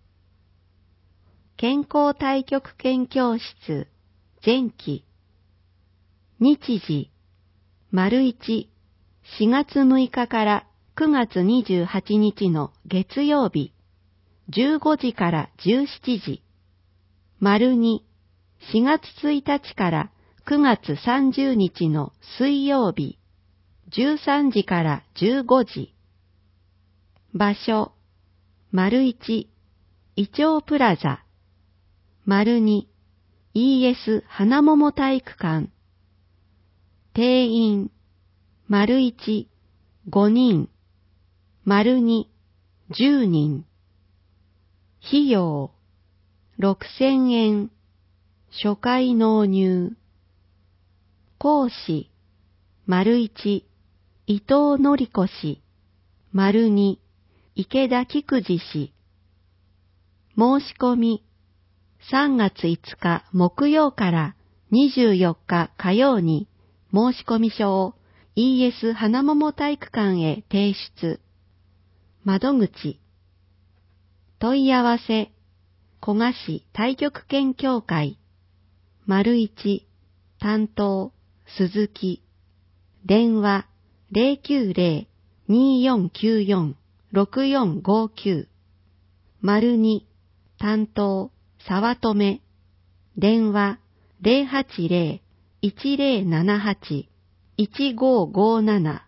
健康太極拳教室、前期。日時、丸一、しがつむいかからくがつにじゅうはちにちの月曜日、じゅうごじからじゅうしちじ。丸二、しがつついたちからくがつさんじゅうにちの水曜日、じゅうさんじからじゅうごじ。場所、丸一、イチョウプラザ。丸二、イーエス 花桃体育館。定員、丸一、ごにん。丸二、じゅうにん。費用、ろくせんえん。初回納入。講師、丸一、伊藤典子氏。丸二、池田菊次氏。申し込み、さんがついつか木曜からにじゅうよっか火曜に申し込み書を イーエス 花桃体育館へ提出。窓口、問い合わせ、古賀市太極拳協会。丸一、担当、鈴木。電話、ゼロきゅうゼロ にーよんきゅうよん ろくよんごきゅう。丸二、担当、沢留。電話、ゼロはちゼロ いちゼロななはち いちごごなな。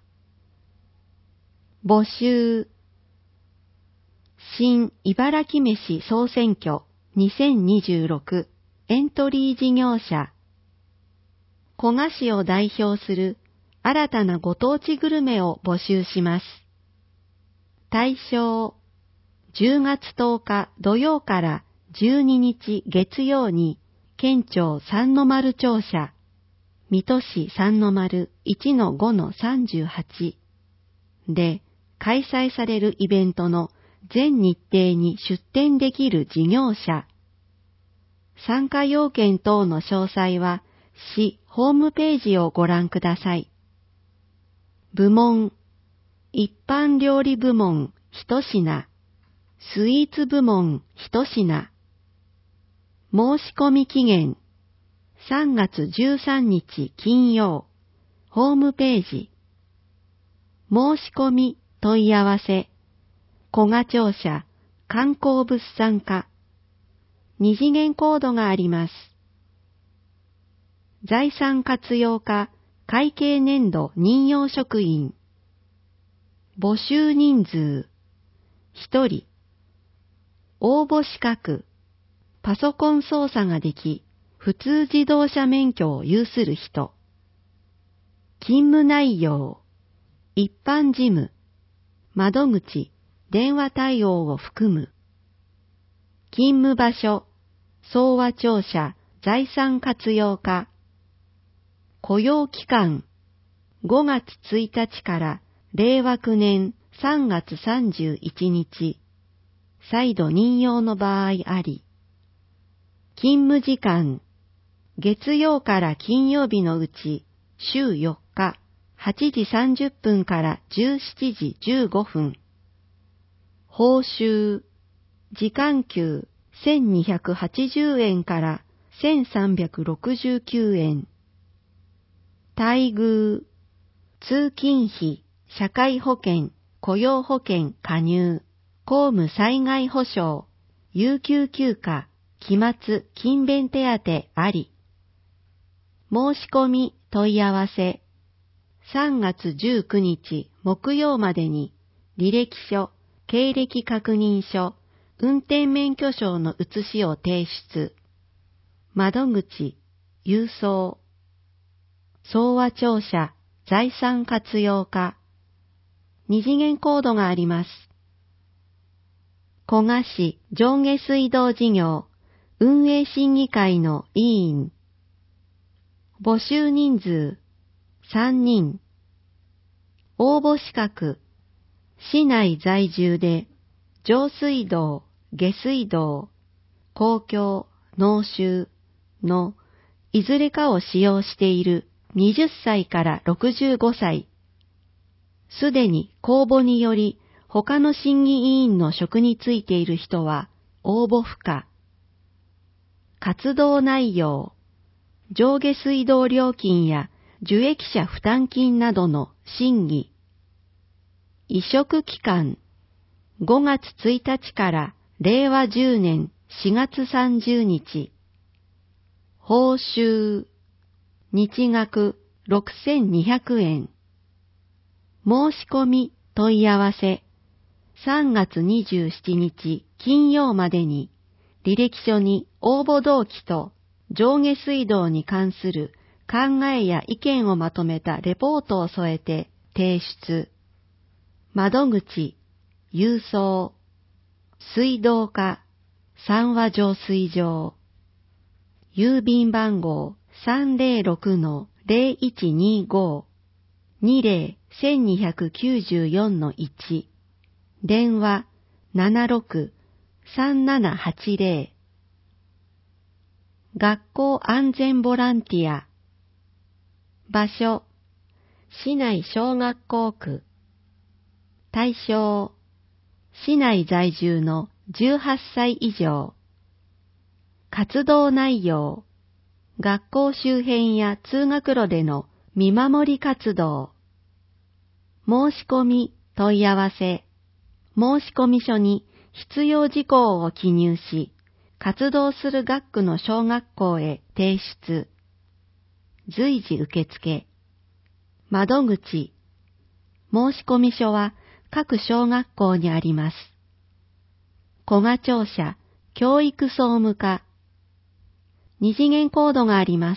募集。新茨城飯総選挙にせんにじゅうろくエントリー事業者。古賀市を代表する新たなご当地グルメを募集します。対象、じゅうがつとおか土曜からじゅうににち月曜に県庁三の丸庁舎、水戸市三の丸 いちのごのさんじゅうはち で開催されるイベントの全日程に出展できる事業者。参加要件等の詳細は市ホームページをご覧ください。部門、一般料理部門一品、スイーツ部門一品。申し込み期限、さんがつじゅうさんにち金曜、ホームページ。申し込み問い合わせ、古賀庁舎観光物産課。二次元コードがあります。財産活用課会計年度任用職員。募集人数、一人。応募資格、パソコン操作ができ、普通自動車免許を有する人。勤務内容、一般事務、窓口、電話対応を含む。勤務場所、総和庁舎財産活用課。雇用期間、ごがつついたちから令和きゅうねんさんがつさんじゅういちにち。再度任用の場合あり。勤務時間、月曜から金曜日のうち週よっかはちじさんじゅっぷんからじゅうしちじじゅうごふん。報酬、時間給せんにひゃくはちじゅうえんからせんさんびゃくろくじゅうきゅうえん。待遇、通勤費、社会保険、雇用保険加入、公務災害保障、有給休暇、 期末勤勉手当あり。申し込み問い合わせ。さんがつじゅうくにち木曜までに履歴書、経歴確認書、運転免許証の写しを提出。窓口、郵送。総和庁舎、財産活用課。二次元コードがあります。古賀市上下水道事業運営審議会の委員。募集人数さんにん。応募資格、市内在住で上水道、下水道、公共、農収のいずれかを使用しているはたちからろくじゅうごさい。すでに公募により他の審議委員の職についている人は応募不可。活動内容、上下水道料金や受益者負担金などの審議。委嘱期間、ごがつついたちかられいわじゅうねんしがつさんじゅうにち。報酬、日額ろくせんにひゃくえん。申し込み問い合わせ。さんがつにじゅうしちにち金曜までに履歴書に応募動機と上下水道に関する考えや意見をまとめたレポートを添えて提出。窓口、郵送、水道課、三和浄水場。郵便番号 さんぜろろくのぜろいちにご にぜろにきゅうよんのいち。電話 ななろく さんななはちぜろ。学校安全ボランティア。場所、市内小学校区。対象、市内在住のじゅうはっさい以上。活動内容、学校周辺や通学路での見守り活動。申し込み問い合わせ。申込書に必要事項を記入し、活動する学区の小学校へ提出。随時受付。窓口。申込書は各小学校にあります。古賀庁舎教育総務課。二次元コードがあります。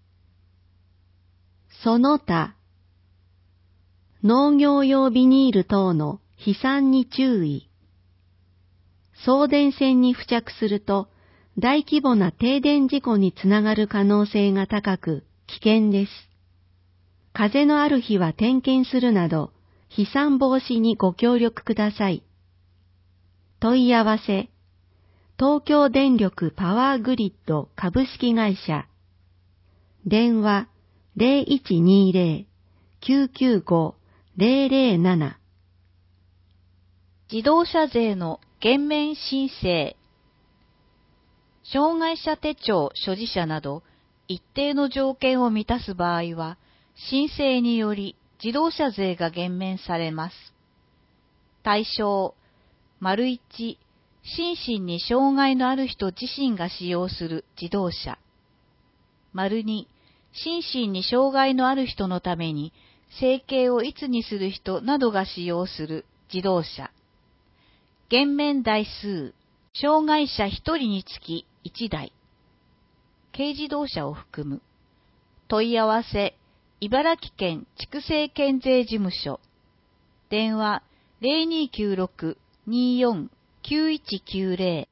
その他。農業用ビニール等の飛散に注意。送電線に付着すると大規模な停電事故につながる可能性が高く危険です。風のある日は点検するなど飛散防止にご協力ください。問い合わせ、東京電力パワーグリッド株式会社。電話 ぜろいちにぜろ きゅうきゅうご ぜろぜろなな。 自動車税の減免申請。障害者手帳所持者など一定の条件を満たす場合は、申請により自動車税が減免されます。対象、丸いち、心身に障害のある人自身が使用する自動車。丸に、心身に障害のある人のために生計をいつにする人などが使用する自動車。減免台数、障害者ひとりにつきいちだい。軽自動車を含む。問い合わせ、茨城県畜生県税事務所。電話 ぜろにきゅうろく によん きゅういちきゅうぜろ。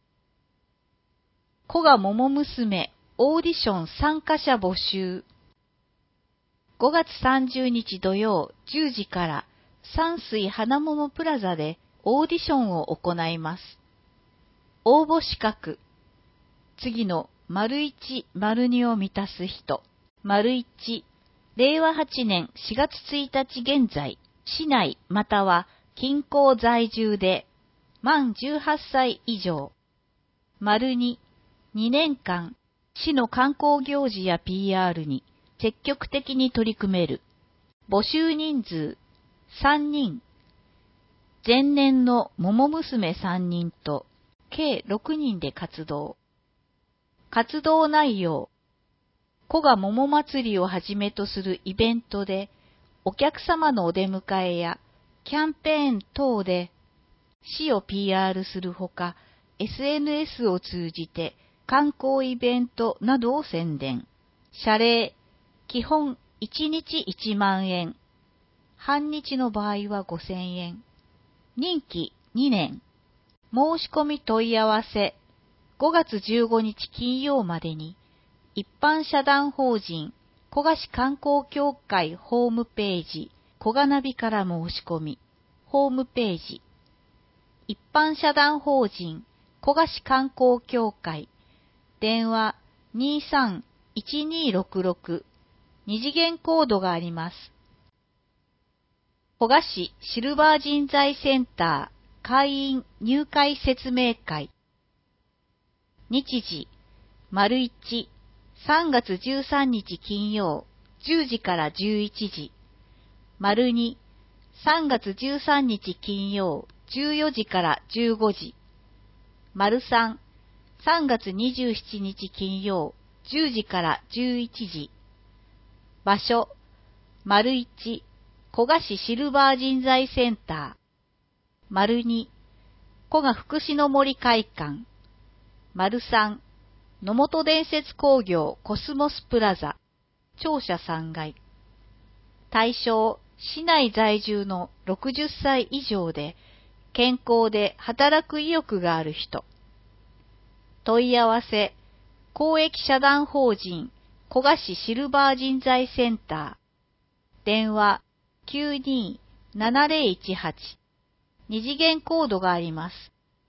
古賀桃娘オーディション参加者募集。ごがつさんじゅうにち土曜じゅうじから山水花桃プラザでオーディションを行います。応募資格。次の丸いち、丸にを満たす人。丸いち、れいわはちねんしがつついたち現在、市内または近郊在住で、満じゅうはっさい以上。丸に、にねんかん、市の観光行事や ピーアール に積極的に取り組める。募集人数、さんにん。前年の桃娘さんにんと、計ろくにんで活動。 活動内容。古賀桃祭りをはじめとするイベントで、お客様のお出迎えやキャンペーン等で市を ピーアール するほか、エスエヌエス を通じて観光イベントなどを宣伝。謝礼、基本いちにちいちまんえん。半日の場合はごせんえん。任期にねん。申し込み問い合わせ。ごがつじゅうごにち金曜までに、一般社団法人古賀市観光協会ホームページ、古賀ナビから申し込み。ホームページ。一般社団法人古賀市観光協会。電話にさんいちにろくろく。二次元コードがあります。古賀市シルバー人材センター会員入会説明会。日時、丸いち、さんがつじゅうさんにち金曜、じゅうじからじゅういちじ。丸に、さんがつじゅうさんにち金曜、じゅうよじからじゅうごじ。丸さん、さんがつにじゅうしちにち金曜、じゅうじからじゅういちじ。場所、丸いち、古賀市シルバー人材センター。丸に、古賀福祉の森会館。丸さん、野本伝説工業コスモスプラザ。庁舎さんがい。対象、市内在住のろくじゅっさい以上で、健康で働く意欲がある人。問い合わせ、公益社団法人古賀市シルバー人材センター。電話きゅうにーななぜろいちはち。二次元コードがあります。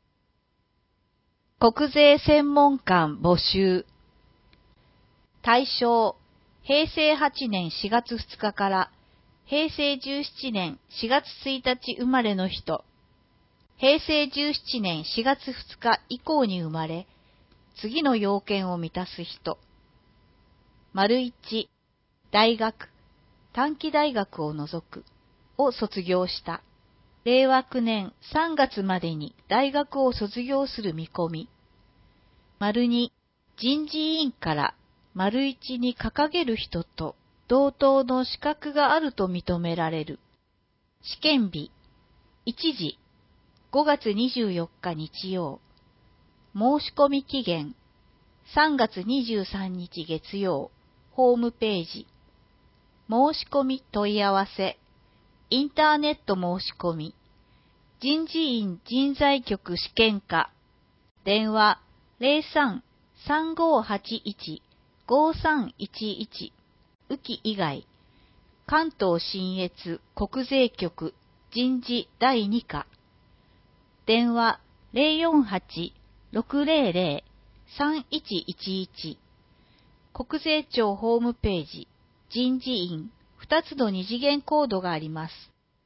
国税専門官募集。対象、へいせいはちねんしがつふつかからへいせいじゅうしちねんしがつついたち生まれの人。へいせいじゅうしちねんしがつふつか以降に生まれ、次の要件を満たす人。丸いち、大学、短期大学を除く、を卒業した。れいわきゅうねんさんがつまでに大学を卒業する見込み。丸に、人事委員から丸いちに掲げる人と同等の資格があると認められる。試験日、いちじ、ごがつにじゅうよっか日曜。申し込み期限、さんがつにじゅうさんにち月曜。ホームページ。申し込み問い合わせ。インターネット申し込み。人事院人材局試験課。電話ゼロさん さんごはちいち ごさんいちいち。雨季以外。関東信越国税局人事だいに課。電話ゼロよんはち ろくゼロゼロ さんいちいちいち。国税庁ホームページ。人事院ふたつの二次元コードがあります。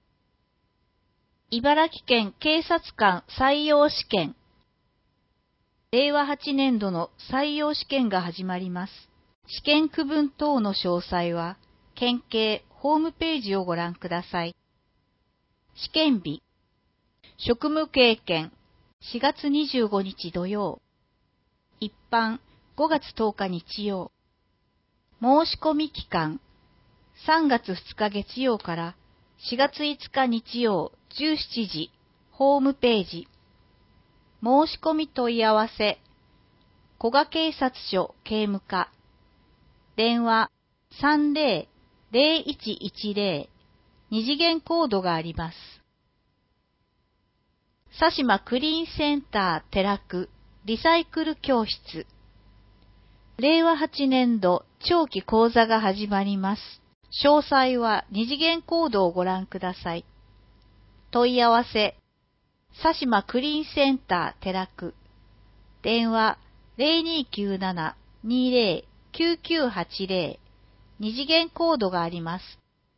茨城県警察官採用試験。れいわはちねんどの採用試験が始まります。試験区分等の詳細は、県警ホームページをご覧ください。試験日。職務経験しがつにじゅうごにち土曜。一般ごがつとおか日曜。申し込み期間さんがつふつか月曜からしがついつか日曜じゅうしちじ。ホームページ。申し込み問い合わせ。古賀警察署警務課。電話さんぜろぜろいちいちゼロ。二次元コードがあります。佐島クリーンセンター寺区リサイクル教室。れいわはちねんど長期講座が始まります。詳細は二次元コードをご覧ください。問い合わせ。佐島クリーンセンター寺区。電話ゼロにきゅうなな にゼロ きゅうきゅうはちゼロ。二次元コードがあります。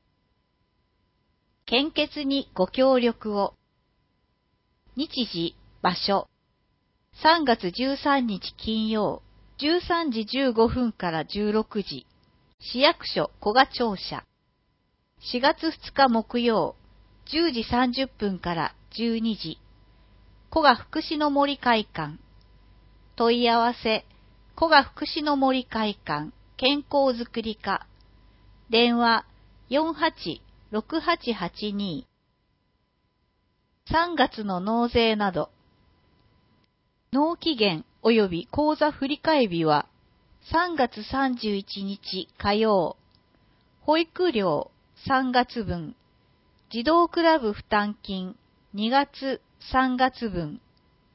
献血にご協力を。日時、場所。さんがつじゅうさんにち金曜、じゅうさんじじゅうごふんからじゅうろくじ。市役所古賀庁舎。しがつふつか木曜、じゅうじさんじゅっぷんからじゅうにじ。古賀福祉の森会館。問い合わせ、 古賀福祉の森会館健康づくり課電話 よんはちろくはちはちに さんがつの納税など納期限及び口座振替日はさんがつさんじゅういちにち火曜。保育料さんがつぶん。児童クラブ負担金にがつさんがつぶん。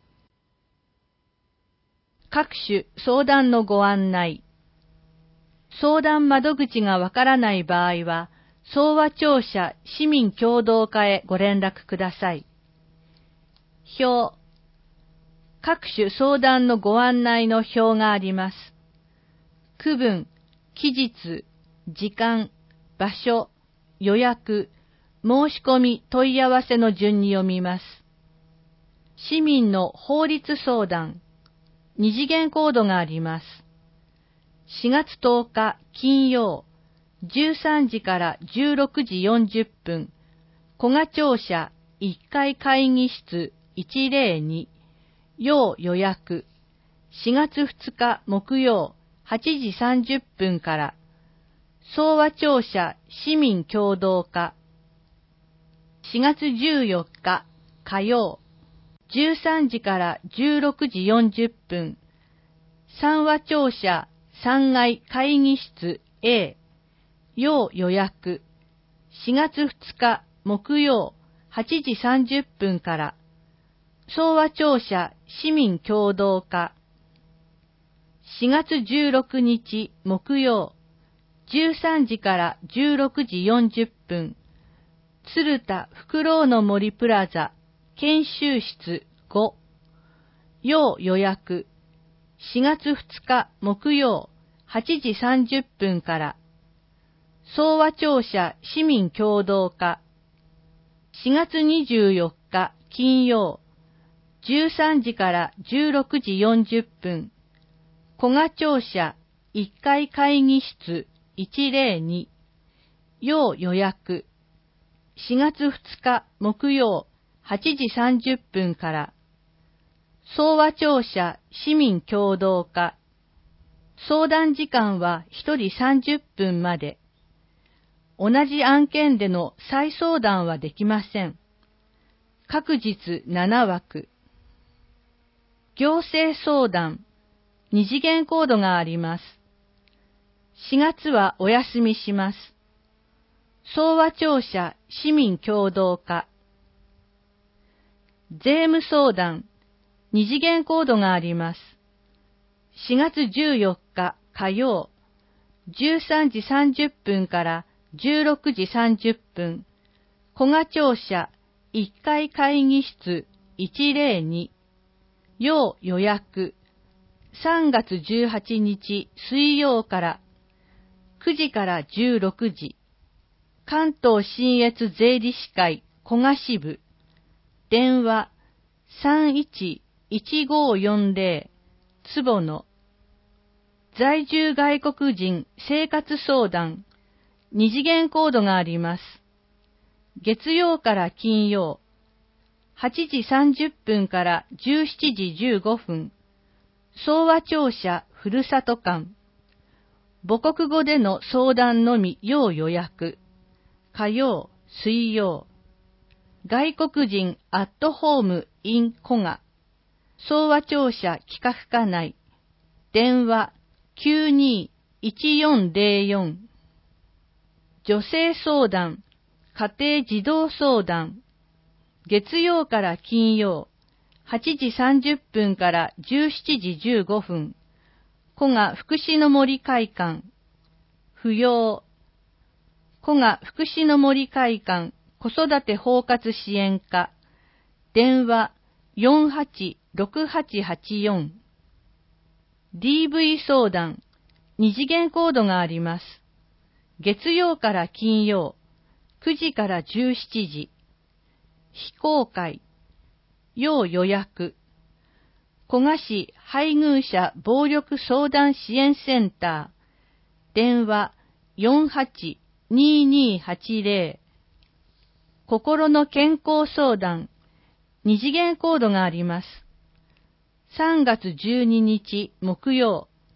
各種相談のご案内。相談窓口がわからない場合は、総和庁舎市民協同課へご連絡ください。表。各種相談のご案内の表があります。区分、期日、時間、場所、予約、申し込み、問い合わせの順に読みます。市民の法律相談、二次元コードがあります。しがつとおか金曜、じゅうさんじからじゅうろくじよんじゅっぷん、古賀庁舎いっかい会議室いちぜろに、要予約。しがつふつか木曜はちじさんじゅっぷんから、総和庁舎市民協同課。しがつじゅうよっか火曜、じゅうさんじからじゅうろくじよんじゅっぷん、三和庁舎さんがい会議室 A、要予約。しがつふつか木曜はちじさんじゅっぷんから、総和庁舎市民協同課。しがつじゅうろくにち木曜、じゅうさんじからじゅうろくじよんじゅっぷん、鶴田フクロウの森プラザ研修室ご、要予約。しがつふつか木曜はちじさんじゅっぷんから、総和庁舎市民協同課。しがつにじゅうよっか金曜、じゅうさんじからじゅうろくじよんじゅっぷん、古賀庁舎いっかい会議室いちぜろに、要予約。しがつふつか木曜はちじさんじゅっぷんから、総和庁舎市民協同課。相談時間はひとりさんじゅっぷんまで。同じ案件での再相談はできません。各日ななわく。行政相談、二次元コードがあります。しがつはお休みします。総和庁舎市民協同課。税務相談、二次元コードがあります。しがつじゅうよっか火曜、じゅうさんじさんじゅっぷんからじゅうろくじさんじゅっぷん、古賀庁舎いっかい会議室いちぜろに、要予約。さんがつじゅうはちにち水曜からくじからじゅうろくじ、関東信越税理士会古賀支部。電話 さんいちいちごよんぜろ 坪野。在住外国人生活相談、二次元コードがあります。月曜から金曜、はちじさんじゅっぷんからじゅうしちじじゅうごふん、総和庁舎ふるさと館。母国語での相談のみ要予約。火曜、水曜。外国人アットホーム in 古賀。総和庁舎企画課内。電話 きゅうにいちよんぜろよん。女性相談、家庭児童相談。月曜から金曜、はちじさんじゅっぷんからじゅうしちじじゅうごふん。古賀福祉の森会館。扶養。古賀福祉の森会館子育て包括支援課。電話 よんはちろくはちはちよん。ディーブイ 相談、二次元コードがあります。月曜から金曜、くじからじゅうしちじ。非公開。要予約。古賀市配偶者暴力相談支援センター。電話 よんはちにーにーはちぜろ。心の健康相談。二次元コードがあります。さんがつじゅうににち木曜、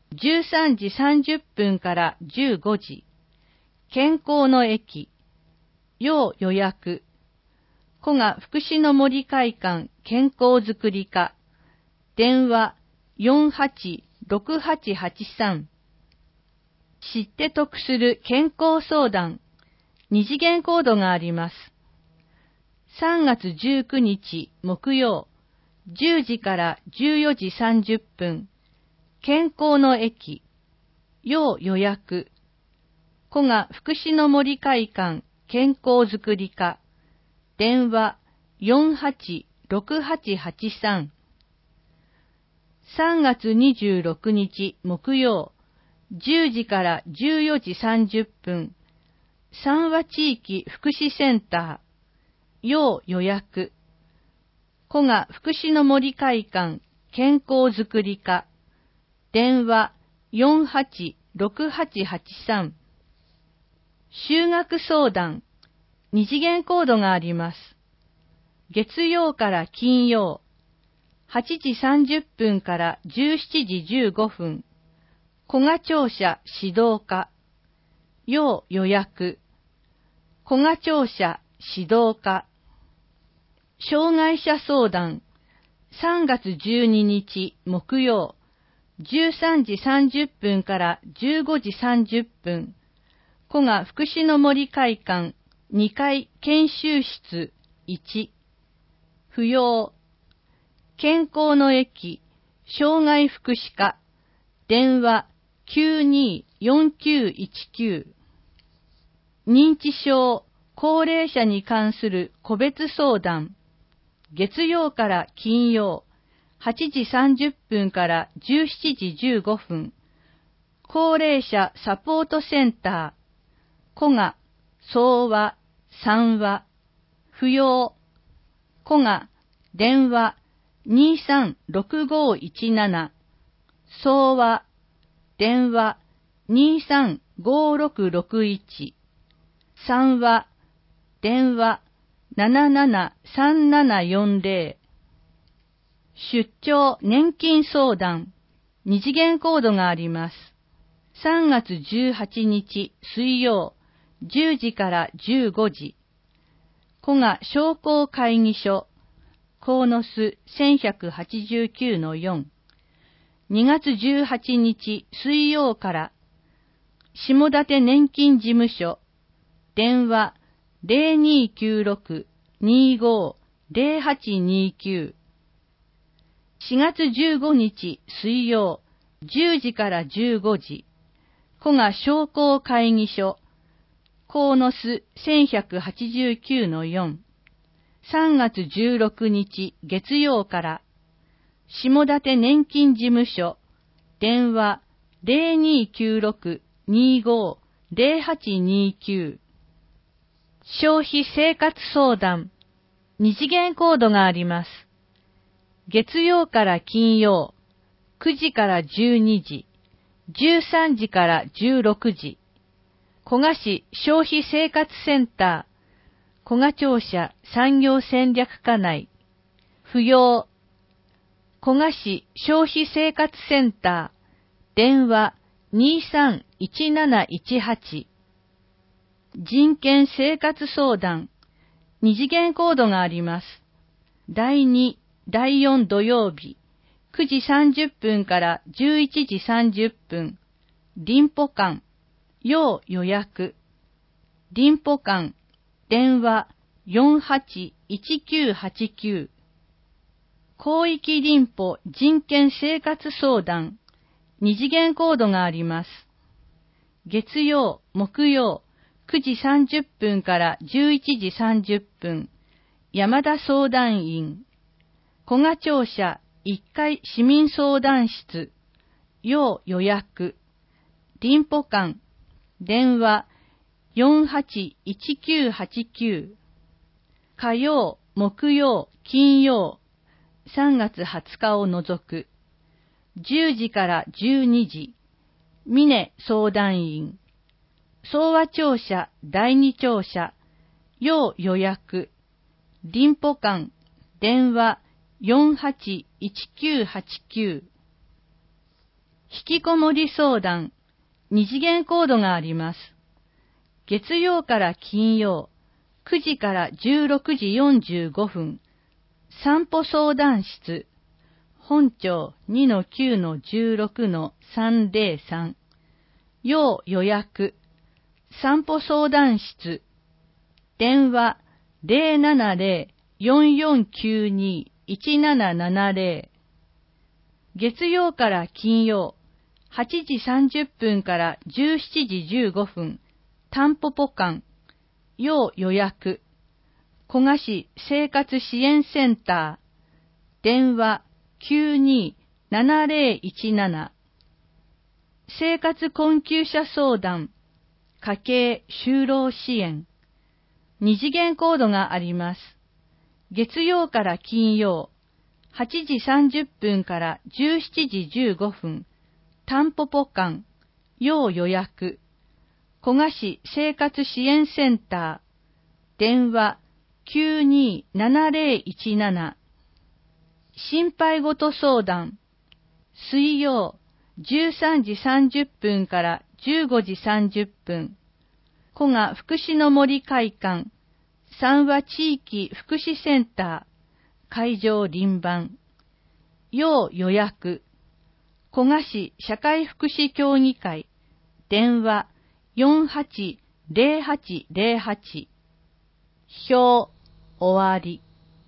じゅうさんじさんじゅっぷんからじゅうごじ、健康の駅、要予約、古賀福祉の森会館健康づくり課、電話 よんはちろくはちはちさん。知って得する健康相談、二次元コードがあります。さんがつじゅうくにち木曜、じゅうじからじゅうよじさんじゅっぷん、健康の駅、要予約、古賀福祉の森会館健康づくり課、電話 よんはちろくはちはちさん。さんがつにじゅうろくにち木曜、じゅうじからじゅうよじさんじゅっぷん、三和地域福祉センター、要予約、古賀福祉の森会館健康づくり課、電話 よんはちろくはちはちさん。就学相談、二次元コードがあります。月曜から金曜、はちじさんじゅっぷんからじゅうしちじじゅうごふん、古賀庁舎指導課、要予約、古賀庁舎指導課。障害者相談、さんがつじゅうににち木曜、じゅうさんじさんじゅっぷんからじゅうごじさんじゅっぷん、古賀福祉の森会館にかい研修室いち、不要、健康の駅、障害福祉課、電話 きゅうによんきゅういちきゅう。認知症、高齢者に関する個別相談、月曜から金曜、はちじさんじゅっぷんからじゅうしちじじゅうごふん、高齢者サポートセンター、古賀、相和、三和、不要、古賀、電話 にさんろくごいちなな、相和、電話 にさんごろくろくいち、三和、電話 ななななさんななよんぜろ。出張年金相談、二次元コードがあります。さんがつじゅうはちにち水曜、じゅうじからじゅうごじ、古賀商工会議所、鴻巣 せんひゃくはちじゅうきゅうのよん、にがつじゅうはちにち水曜から、下館年金事務所、電話 ゼロにきゅうろくにごゼロはちにきゅう。しがつじゅうごにち水曜、じゅうじからじゅうごじ、古賀商工会議所、鴻巣 せんひゃくはちじゅうきゅうのよん、さんがつじゅうろくにち月曜から、下館年金事務所、電話 ゼロにきゅうろくにごゼロはちにきゅう。消費生活相談、二次元コードがあります。月曜から金曜、くじからじゅうにじ、じゅうさんじからじゅうろくじ、古賀市消費生活センター、古賀庁舎産業戦略課内、不要、古賀市消費生活センター、電話 にさんいちなないちはち。人権生活相談、二次元コードがあります。だいに、だいよん土曜日、くじさんじゅっぷんからじゅういちじさんじゅっぷん、臨歩館、要予約、臨歩館、電話 よんはちいちきゅうはちきゅう。広域臨歩人権生活相談、二次元コードがあります。月曜、木曜、くじさんじゅっぷんからじゅういちじさんじゅっぷん、山田相談員、古賀庁舎いっかい市民相談室、要予約、臨歩館、電話よんはちいちきゅうはちきゅう。火曜、木曜、金曜、さんがつはつかを除く、じゅうじからじゅうにじ、峰相談員、相和庁舎だいに庁舎、要予約、臨歩館、電話よんはちいちきゅうはちきゅう。 引きこもり相談、二次元コードがあります。月曜から金曜、くじからじゅうろくじよんじゅうごふん、散歩相談室、本庁 にのきゅうのじゅうろくのさんぜろさん、要予約、散歩相談室、電話 ゼロななゼロ よんよんきゅうに いちななななゼロ、月曜から金曜、はちじさんじゅっぷんからじゅうしちじじゅうごふん、タンポポ館、要予約、古賀市生活支援センター、電話 きゅうにななゼロいちなな、生活困窮者相談、家計就労支援、二次元コードがあります。月曜から金曜、はちじさんじゅっぷんからじゅうしちじじゅうごふん、タンポポ館、要予約、古賀市生活支援センター、電話 きゅうにななゼロいちなな、心配事相談、水曜じゅうさんじさんじゅっぷんからじゅうごじさんじゅっぷん、古賀福祉の森会館、三和地域福祉センター、会場輪番、要予約、古賀市社会福祉協議会、電話 よんはちゼロはちゼロはち、表、終わり。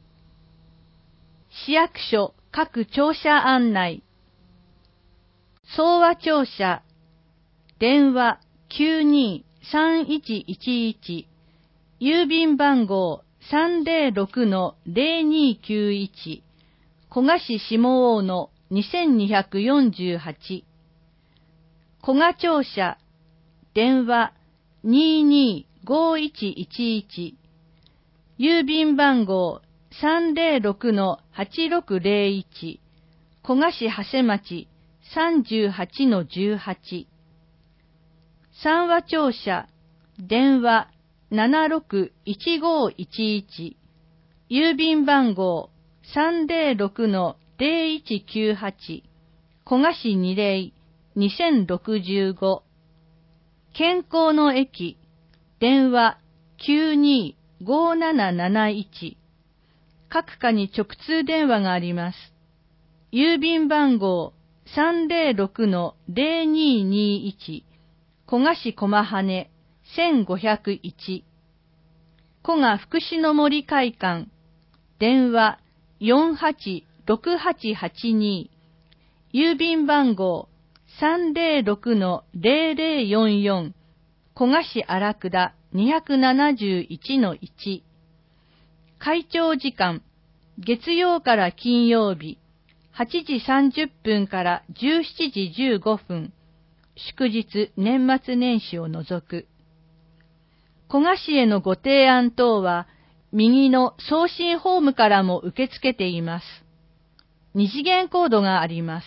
市役所各庁舎案内、総和庁舎、電話 きゅうにさんいちいちいち、郵便番号 さんぜろろくのゼロにきゅういち、古賀市下大野にせんにひゃくよんじゅうはち、古賀庁舎、電話 ににごいちいちいち、郵便番号 さんぜろろくのはちろくゼロいち、古賀市長谷町 さんじゅうはちのじゅうはち、三和庁舎、電話 ななろくいちごいちいち、郵便番号 さんぜろろくのゼロいちきゅうはち、古賀市二霊にせんろくじゅうご、健康の駅、電話 きゅうにごなななないち、各課に直通電話があります。郵便番号 さんぜろろくのゼロににいち、古賀市駒羽せんごひゃくいち、古賀福祉の森会館、電話 よんはちろくはちはちに、郵便番号 さんぜろろくのゼロゼロよんよん、古賀市荒倉にひゃくななじゅういちのいち、会長時間、月曜から金曜日、はちじさんじゅっぷんからじゅうしちじじゅうごふん、祝日年末年始を除く。古賀市へのご提案等は、右の送信ホームからも受け付けています。二次元コードがあります。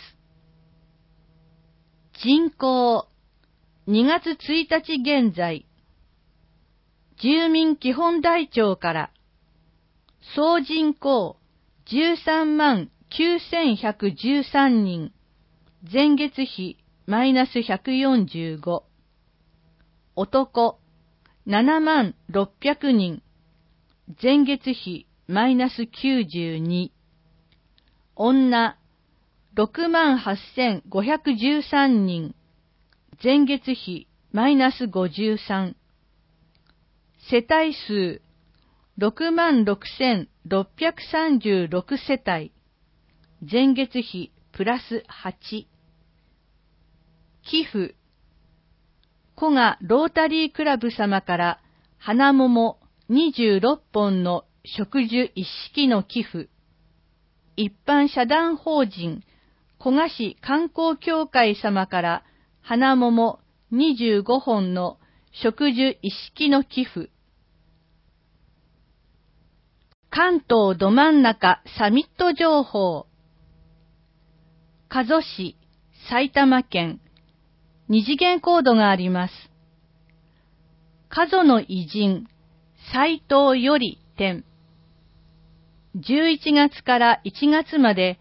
人口、にがつついたち現在、住民基本台帳から、総人口じゅうさんまんきゅうせんひゃくじゅうさんにん、前月比マイナスひゃくよんじゅうご、男ななまんろっぴゃくにん、前月比マイナスきゅうじゅうに、女ろくまんはっせんごひゃくじゅうさんにん、前月比マイナスごじゅうさん、世帯数ろくまんろくせんろっぴゃくさんじゅうろく世帯、前月比プラスはち、寄付、古賀ロータリークラブ様から花桃にじゅうろっぽんの植樹一式の寄付、一般社団法人古賀市観光協会様から花桃にじゅうごほんの植樹一式の寄付、関東ど真ん中サミット情報、加須市、埼玉県、二次元コードがあります。加須の偉人、斎藤より展。じゅういちがつからいちがつまで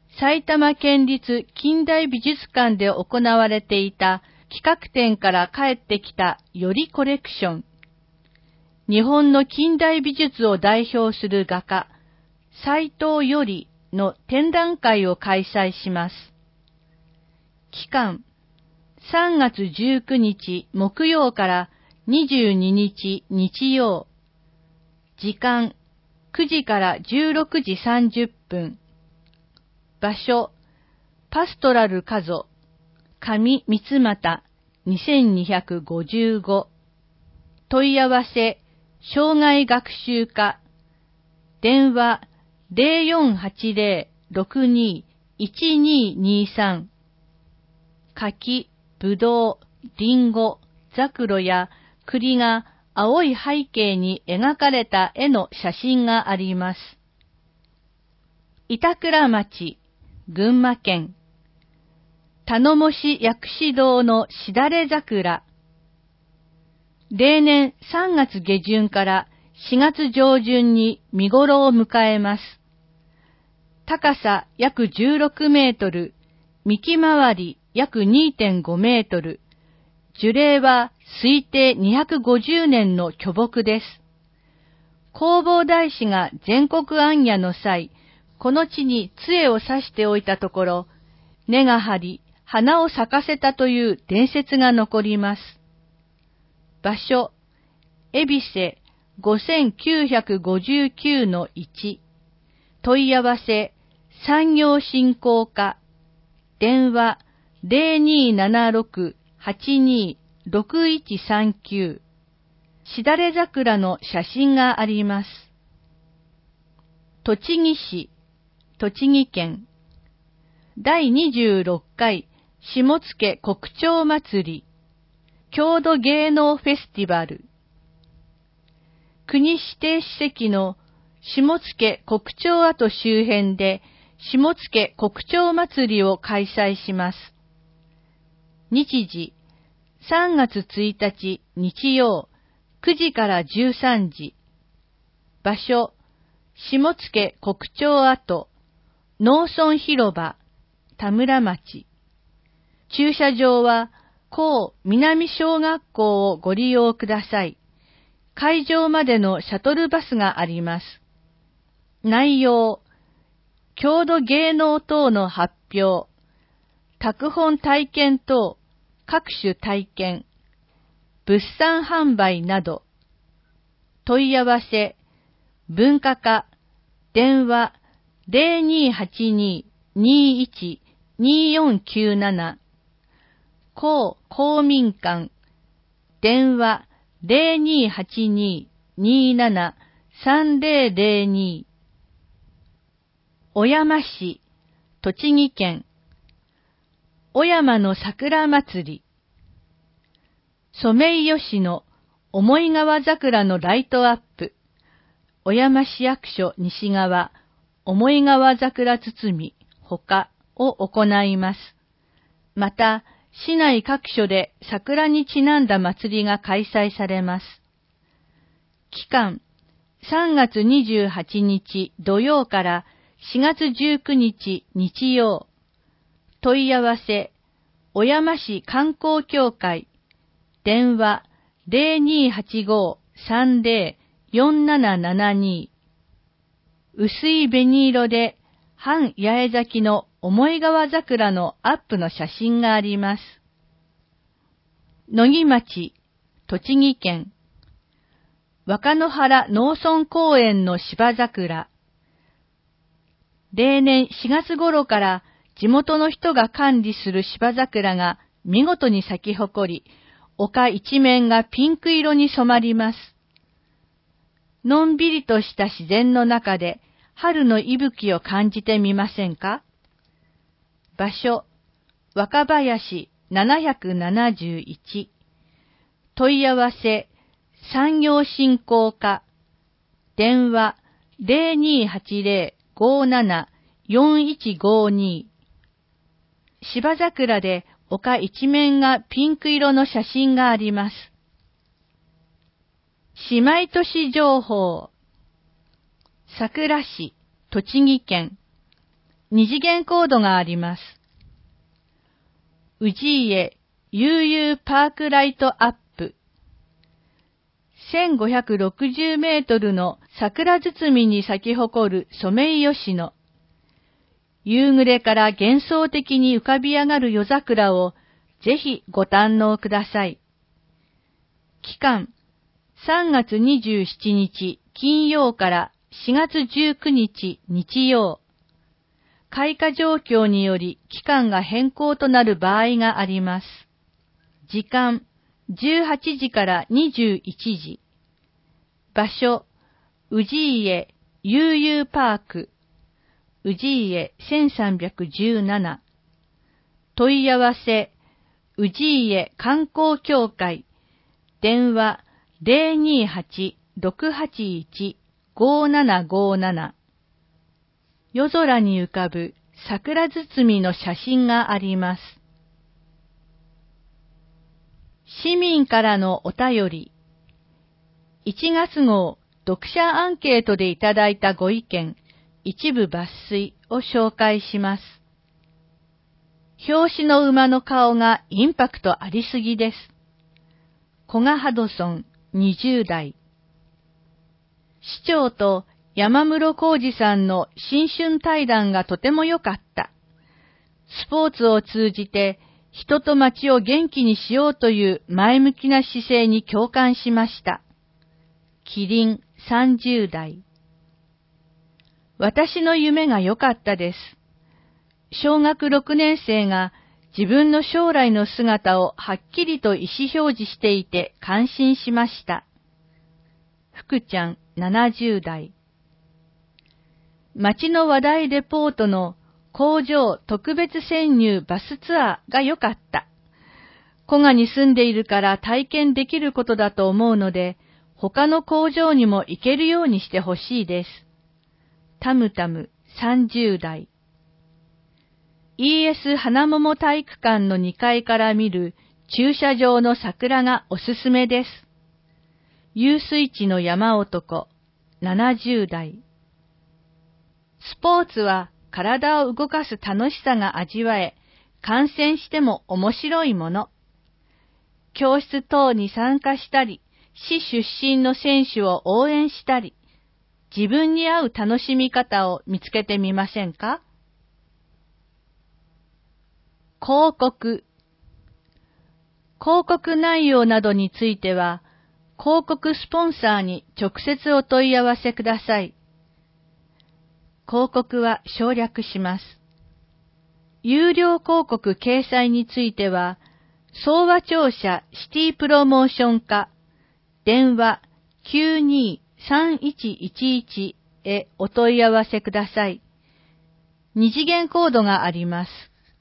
埼玉県立近代美術館で行われていた企画展から帰ってきたよりコレクション。日本の近代美術を代表する画家、斎藤よりの展覧会を開催します。期間、さんがつじゅうくにち木曜からにじゅうににち日曜。時間、くじからじゅうろくじさんじゅっぷん。場所、パストラルカゾ、上三俣にせんにひゃくごじゅうご。問い合わせ、障害学習課。電話、ゼロよんはちゼロ ろくに いちににさん。柿、ぶどう、りんご、ザクロや栗が青い背景に描かれた絵の写真があります。板倉町、群馬県。頼もし薬師堂のしだれ桜。例年さんがつげじゅんからしがつじょうじゅんに見頃を迎えます。高さ約じゅうろくメートル、幹回り約 にてんごメートル、樹齢は推定にひゃくごじゅうねんの巨木です。弘法大師が全国行脚の際、この地に杖を刺しておいたところ、根が張り、花を咲かせたという伝説が残ります。場所、恵比寿 ごせんきゅうひゃくごじゅうきゅうのいち。問い合わせ、産業振興課。電話、ゼロにーななろく はちにー ろくいちさんきゅう。しだれ桜の写真があります。栃木市、栃木県。だいにじゅうろっかい下野国鳥祭り、郷土芸能フェスティバル。国指定史跡の下野国鳥跡周辺で下野国鳥祭りを開催します。日時、さんがつついたち日曜、くじからじゅうさんじ。場所、下野国鳥跡、農村広場、田村町。駐車場は、高南小学校をご利用ください。会場までのシャトルバスがあります。内容、郷土芸能等の発表、拓本体験等、各種体験、物産販売など。問い合わせ、文化課、電話、ゼロにーはちにー にーいち にーよんきゅうなな。公公民館、電話、ゼロにーはちにー にーなな さんゼロゼロに。小山市、栃木県。小山の桜祭り。ソメイヨシノ、思川桜のライトアップ。小山市役所西側、思川桜包み、他を行います。また、市内各所で桜にちなんだ祭りが開催されます。期間、さんがつにじゅうはちにち土曜からしがつじゅうくにち日曜。問い合わせ、小山市観光協会。電話、ゼロにーはちご さんゼロ よんななななに。薄い紅色で半八重咲きの思川桜のアップの写真があります。野木町、栃木県。若野原農村公園の芝桜。例年しがつ頃から地元の人が管理する芝桜が見事に咲き誇り、丘一面がピンク色に染まります。のんびりとした自然の中で春の息吹を感じてみませんか？場所、若林ななひゃくななじゅういち。問い合わせ、産業振興課。電話、ゼロにーはちゼロ ごーなな よんいちごーに。芝桜で丘一面がピンク色の写真があります。姉妹都市情報。さくら市、栃木県。 二次元コードがあります。氏家悠々パークライトアップ。せんごひゃくろくじゅうメートルの桜包みに咲き誇るソメイヨシノ。夕暮れから幻想的に浮かび上がる夜桜をぜひご堪能ください。期間、さんがつにじゅうしちにち金曜からしがつじゅうくにち日曜。開花状況により期間が変更となる場合があります。時間、じゅうはちじからにじゅういちじ。場所、氏家悠々パーク。氏家せんさんびゃくじゅうなな。問い合わせ、氏家観光協会。電話 ゼロにはち ろくはちいち ごななごなな。夜空に浮かぶ桜包みの写真があります。市民からのお便り。いちがつ号読者アンケートでいただいたご意見、一部抜粋を紹介します。表紙の馬の顔がインパクトありすぎです。古賀ハドソンにじゅうだい。市長と山室浩二さんの新春対談がとても良かった。スポーツを通じて人と街を元気にしようという前向きな姿勢に共感しました。キリンさんじゅうだい。私の夢が良かったです。小学ろくねん生が自分の将来の姿をはっきりと意思表示していて感心しました。福ちゃんななじゅうだい。街の話題レポートの工場特別潜入バスツアーが良かった。古賀に住んでいるから体験できることだと思うので、他の工場にも行けるようにしてほしいです。タムタムさんじゅうだい。イーエス 花桃体育館のにかいから見る駐車場の桜がおすすめです。遊水地の山男ななじゅうだい。スポーツは体を動かす楽しさが味わえ、観戦しても面白いもの。教室等に参加したり、市出身の選手を応援したり、自分に合う楽しみ方を見つけてみませんか？広告。広告内容などについては、広告スポンサーに直接お問い合わせください。広告は省略します。有料広告掲載については、総和庁舎シティプロモーション課、電話 きゅうにーさんいちいちいち へお問い合わせください。二次元コードがあります。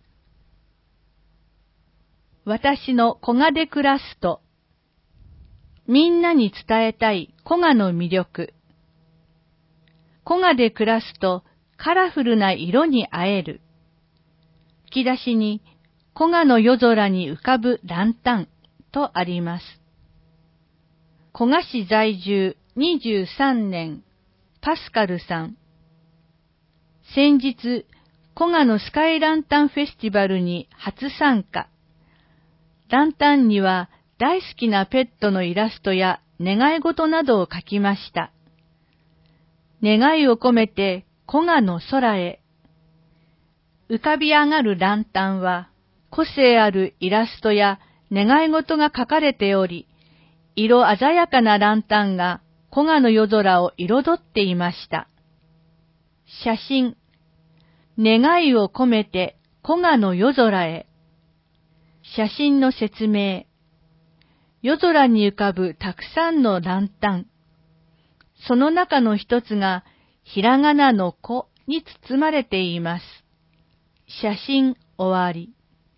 私の古賀で暮らすと、みんなに伝えたい古賀の魅力。古賀で暮らすとカラフルな色に会える。吹き出しに古賀の夜空に浮かぶランタンとあります。古賀市在住にじゅうさんねん、パスカルさん。先日、古賀のスカイランタンフェスティバルに初参加。ランタンには大好きなペットのイラストや願い事などを書きました。願いを込めて古賀の空へ。浮かび上がるランタンは個性あるイラストや願い事が書かれており、色鮮やかなランタンが古賀の夜空を彩っていました。写真。願いを込めて古賀の夜空へ。写真の説明。夜空に浮かぶたくさんのランタン。その中の一つがひらがなの子に包まれています。写真終わり。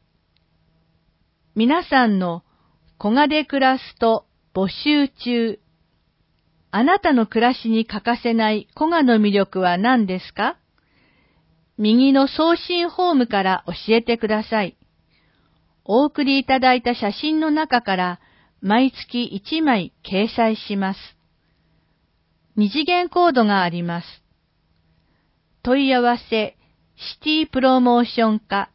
皆さんの古賀で暮らすと募集中。あなたの暮らしに欠かせない古賀の魅力は何ですか？右の送信フォームから教えてください。お送りいただいた写真の中から毎月いちまい掲載します。二次元コードがあります。問い合わせ、 シティプロモーション課。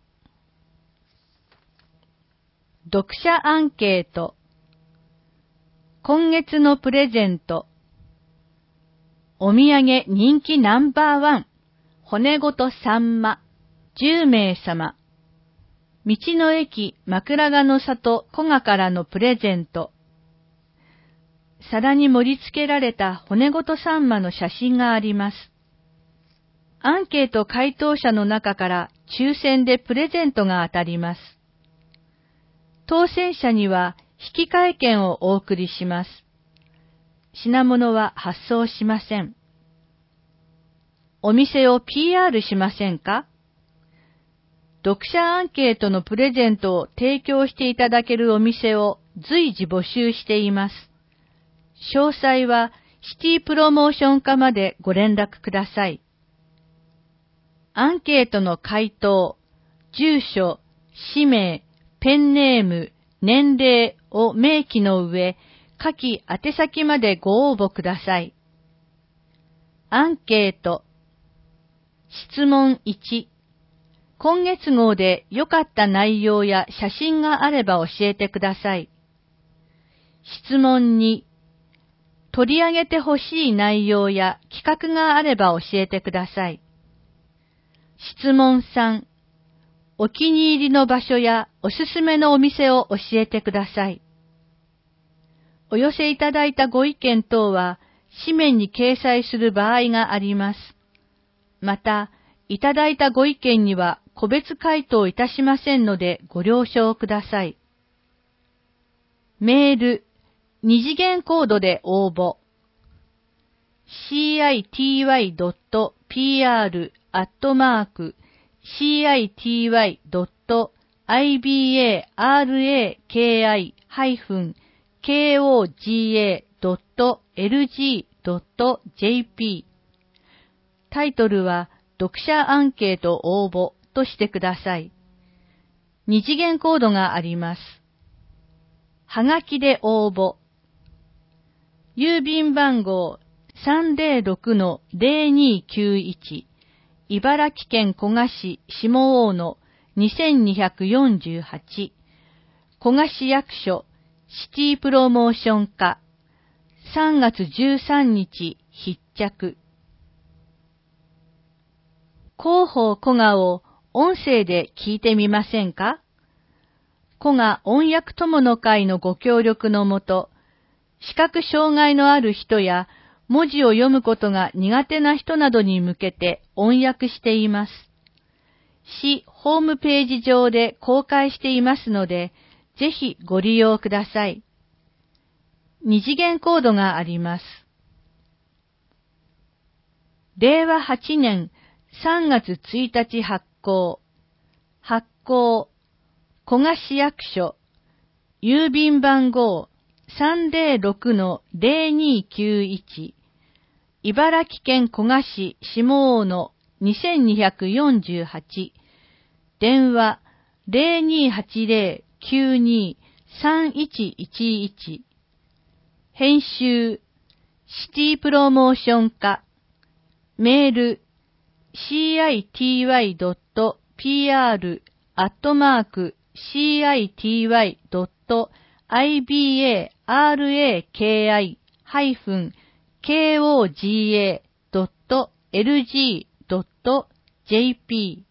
読者アンケート。今月のプレゼント。お土産人気ナンバーワン。骨ごとサンマ。じゅうめいさま。道の駅枕ヶの里古賀からのプレゼント。皿に盛り付けられた骨ごとサンマの写真があります。アンケート回答者の中から抽選でプレゼントが当たります。当選者には引換券をお送りします。品物は発送しません。お店を ピーアール しませんか？読者アンケートのプレゼントを提供していただけるお店を随時募集しています。詳細はシティプロモーション課までご連絡ください。アンケートの回答、住所、氏名、ペンネーム、年齢を明記の上、下記宛先までご応募ください。アンケート。質問いち。今月号で良かった内容や写真があれば教えてください。質問に、取り上げてほしい内容や企画があれば教えてください。質問さん、お気に入りの場所やおすすめのお店を教えてください。お寄せいただいたご意見等は紙面に掲載する場合があります。また、いただいたご意見には個別回答いたしませんのでご了承ください。メール、二次元コードで応募。シーアイティーワイドットピーアール アットマーク シーアイティーワイドットアイビーエーアールエーケーアイハイフンケーオージーエードットエルジードットジェーピー タイトルは読者アンケート応募としてください。二次元コードがあります。はがきで応募。郵便番号 さんぜろろくのぜろにきゅういち 茨城県古河市下大野にせんにひゃくよんじゅうはち古河市役所シティプロモーション課さんがつじゅうさんにち必着。広報古賀を音声で聞いてみませんか？古賀音訳友の会のご協力のもと、視覚障害のある人や文字を読むことが苦手な人などに向けて音訳しています。市ホームページ上で公開していますので、ぜひご利用ください。二次元コードがあります。れいわはちねんさんがつついたち発行。発行。古河市役所。郵便番号 さんぜろろくのぜろにきゅういち 茨城県古河市下大野にせんにひゃくよんじゅうはち電話 ゼロにはちゼロきゅうにさんいちいちいち 編集シティプロモーション課メール シーアイティーワイドットピーアール アットマーク シーアイティーワイドットアイビーエーアールエーケーアイハイフンケーオージーエードットエルジードットジェーピー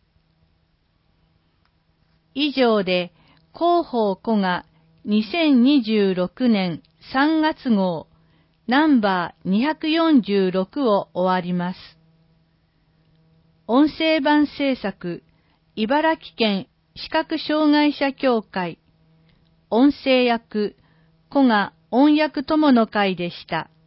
以上で広報古賀にせんにじゅうろくねんさんがつ号ナンバーにひゃくよんじゅうろくを終わります。音声版制作茨城県視覚障害者協会音声役古賀音訳友の会でした。